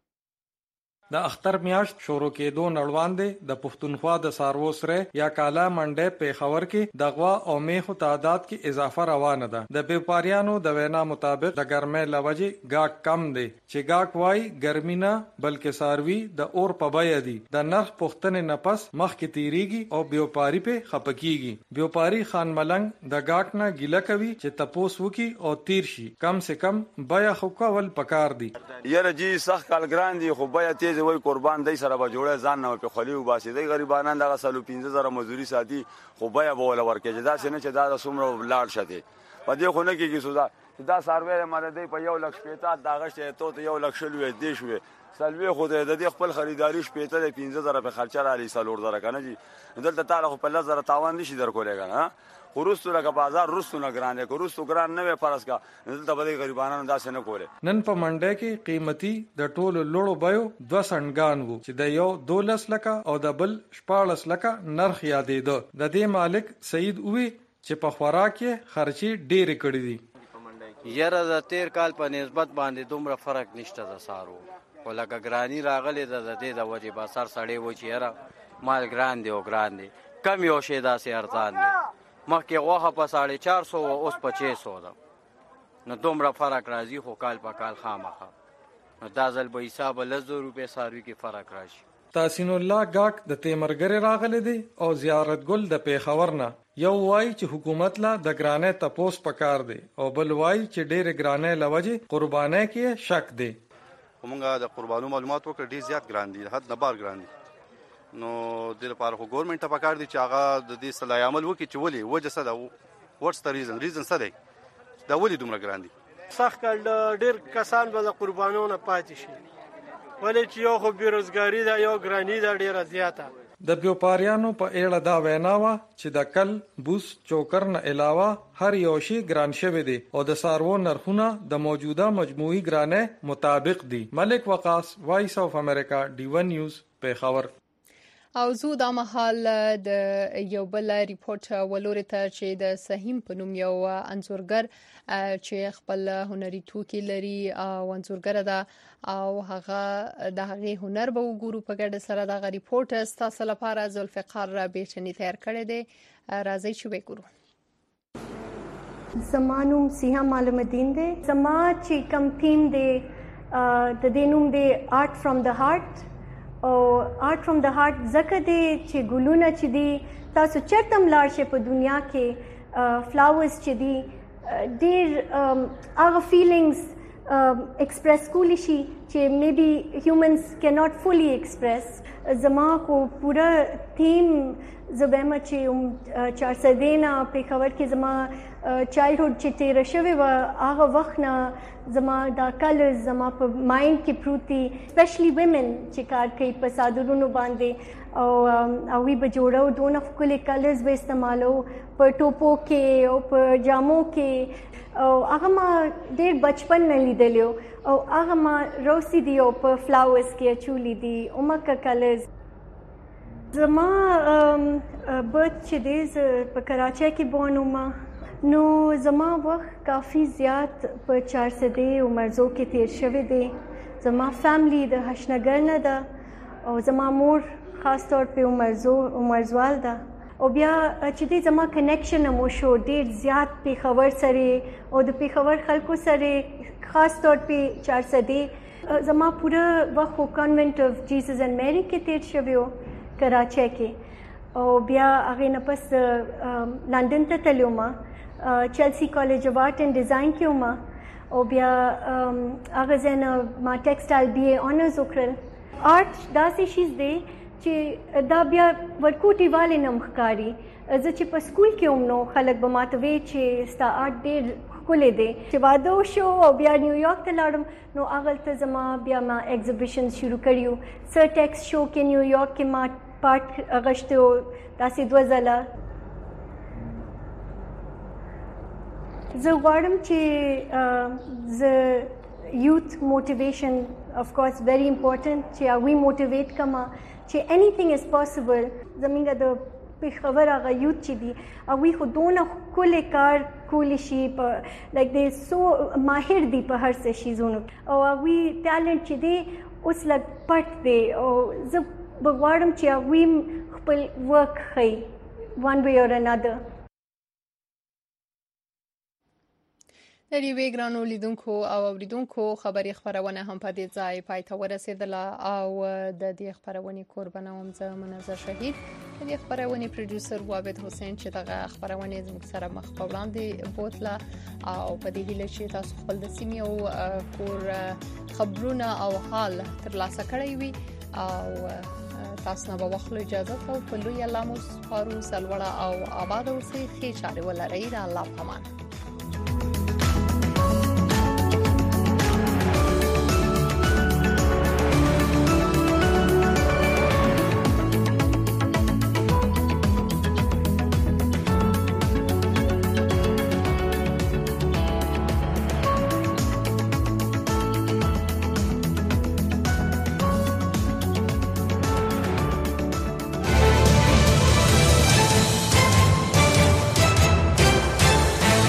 د اختر میاشت شروع کېدو نړوان دی د پښتونخوا د سارو سره یا کالا منډه په خبر کې د غوا او میخو تعداد کې اضافه روانه ده. د بیپاریانو د وینا مطابق د ګرمۍ لوجې گاک کم دی چې گاک وای ګرمي نه بلکې ساروي د اور په بیا دي. د نرخ پښتنې نفس مخ کې تیریږي او بیوپاری په خپکیږي. بیوپاری خان ملنګ د گاک نه ګیله کوي چې تپوس وکي او تیر شي. کم سے کم بیا خو کول پکار دي. یره جی سخت کال ګران دي خو بیا تیز وای قربان دی سره به جوړه ځان نه په خلیو باسي دی غریبانان دغه سالو پنځه زره مزدوري ساتي خو بیا به ول ورکې دا څنګه چې دا سمره لاړ شته په دې خو نه کېږي سودا دا سروې ماده په یو لک شپېته داغه شته ته یو لک شلوي دی شوې سلوي خو د دې خپل خریداري شپېته د پنځه زره په خرچه را لې سالور زره کنه جی دلته تعالی خو په لزر تاوان نشي درکولې کنه خروستو لکه بازار روستو نه ګران دی خروستو ګران نه وي فرض کا دلته به غریبانو داسې نه کوله. نن په منډه کې قیمتي د ټولو لړو بایو دوه سنټګان وو چې د یو دولس لکه او د بل شپاړس لکه نرخ یادېده. د دې مالک سعید وی چې په خوراک کې خرچي ډېرې کړې دي. یره د تیر کال په نسبت باندې دومره فرق نشته د سارو خو لکه ګرانی راغلی د دې د وجې بازار سړی و چې یره مال ګران دی او ګران دی کم یو شی داسې ارزان دی. مخکې غوښه په ساړه چار سو او اوس په چھ سو ده نو دومره فرق راځي خو کال په کال خامخه نو دا ځل به حساب لزو روپې ساروي کې فرق راشي. تحسین الله گاک د تیمرګری راغلی دی او زیارت ګل د پیښور نه. یو وای چې حکومت لا د ګرانې تپوس پکار دی او بل وای چې ډېر ګرانې لوجې قربانې کې شک دی. موږ د قربانو معلومات وکړ ډېر زیات ګران دي حد نه بار ګران دي نو د لپاره خو ګورنمنت ته پکار دي چې هغه د دې صلاح عمل وکړي چې ولې وجه څه ده واتس د ریزن ریزن څه دی دا ولې دومره ګران دي. سخت کال ډېر کسان به د قربانو نه پاتې شي ولې چې یو خو بیروزګاري ده یو ګراني ده ډېره زیاته. د بیوپاریانو په اړه دا وینا وه چې د کل بوس چوکر نه علاوه هر یو شی ګران شوی دی او د سارو نرخونه د موجوده مجموعي ګرانۍ مطابق دي. ملک وقاص وایس اف امریکا ډی ون نیوز پیښور. او زه د مهال د یو بل ریپورت ولوري ته چې د سهیم په نوم یو انځورګر چې خپل هنري توکي لري او انځورګر ده او هغه د هغه هنر به وګورو په ګډه سره د ریپورت تاسو لپاره ذوالفقار بیچنی تیار کړی دی. راځي چې وګورو. زمانوم سیها معلوم الدین دی زما چې کم تیم دی د دې نوم دی آرت فرام د هارت او آرت فرام د هارت ځکه دی چې ګلونه چې دي تاسو چرته هم لاړ شئ په دنیا کې فلاورز چې دي ډېر هغه فیلینګز ایکسپریس کولی شي چې میبي هیومنز کیناټ فولي ایکسپریس. زما خو پوره تیم زه وایم چې چارسدې نه پېښور کې زما چایلډهوډ چې تېره شوې وه هغه وخت نه زما دا کلرز زما په مایند کې پروت دي سپیشلی ویمن چې کار کوي په صادرونو باندې او هغوی به جوړو دونه ښکلې کلرز به استعمالو په ټوپو کې او په جامو کې او هغه ما ډېر بچپن نه لیدلی او هغه ما روسی دي او په فلاورز کې اچولی دي اومکه کلرز. زما برت چې دی زه په کراچۍ کې بورن وم نو زما وخت کافی زیات په چارسدې او مرزو کې تیر شوی دی. زما فیملی د هشنګر نه ده او زما مور خاص طور په مرزو عمرزوال ده او بیا چې دی زما کنیکشن مو شو ډېر زیات پیښور سره او د پیښور خلکو سره خاص طور په چارسدې زما پوره وخت کانوینټ اف جیسس اینڈ میری کې تیر شوی و کراچۍ کې او بیا هغې نه پس لندن ته تللی وم چلسی کالج اف آرټ اینډ ډیزاین کې وم او بیا هغه ځای نه ما ټیکسټایل بی اے آنرز وکړل. آرټ داسې شیز دی چې دا بیا ورکوټي والې نه ښکاري. زه چې په سکول کې وم نو خلک به ماته وایي چې ستا آرټ ډېر ښکلی دی. چې واده وشو او بیا نیویارک ته لاړم نو هغلته زما بیا ما ایگزیبیشنز شروع کړي وو. سر ټیکس شو کې نیویارک کې ما پارټ اغوښتی و داسې دوه ځله. زه غواړم چې زه یوت موټیویشن of course very important چې we motivate کما چې anything is possible. زمونږ د پیښور هغه یوت چې دي هغوی خو دونه ښکلی کار کولی شي په لایک دی سو ماهر دي په هر څه شیزونو او هغوی ټالنټ چې دی اوس لږ پټ دی او زه به غواړم چې هغوی خپل ورک ښیي one way or another. د یوې ګرانو لیدونکو او اوریدونکو خبري خبرونه هم په دې ځای پای ته ورسېدله او د دې خبرونې کوربنه وم زه منظر شهید. د دې خبرونې پروډوسر عابد حسین چې دغه خبرونه زموږ سره مخ په وړاندې بوتله او په دې هیله چې تاسو خپل د سیمې او کور خبرونه او حال ترلاسه کړی وي او تاسو نه به واخلو اجازه کوو په لوی الله مو سپارو. سلوړه او آباد اوسئ. ښې چارې ولرئ. د الله په امان.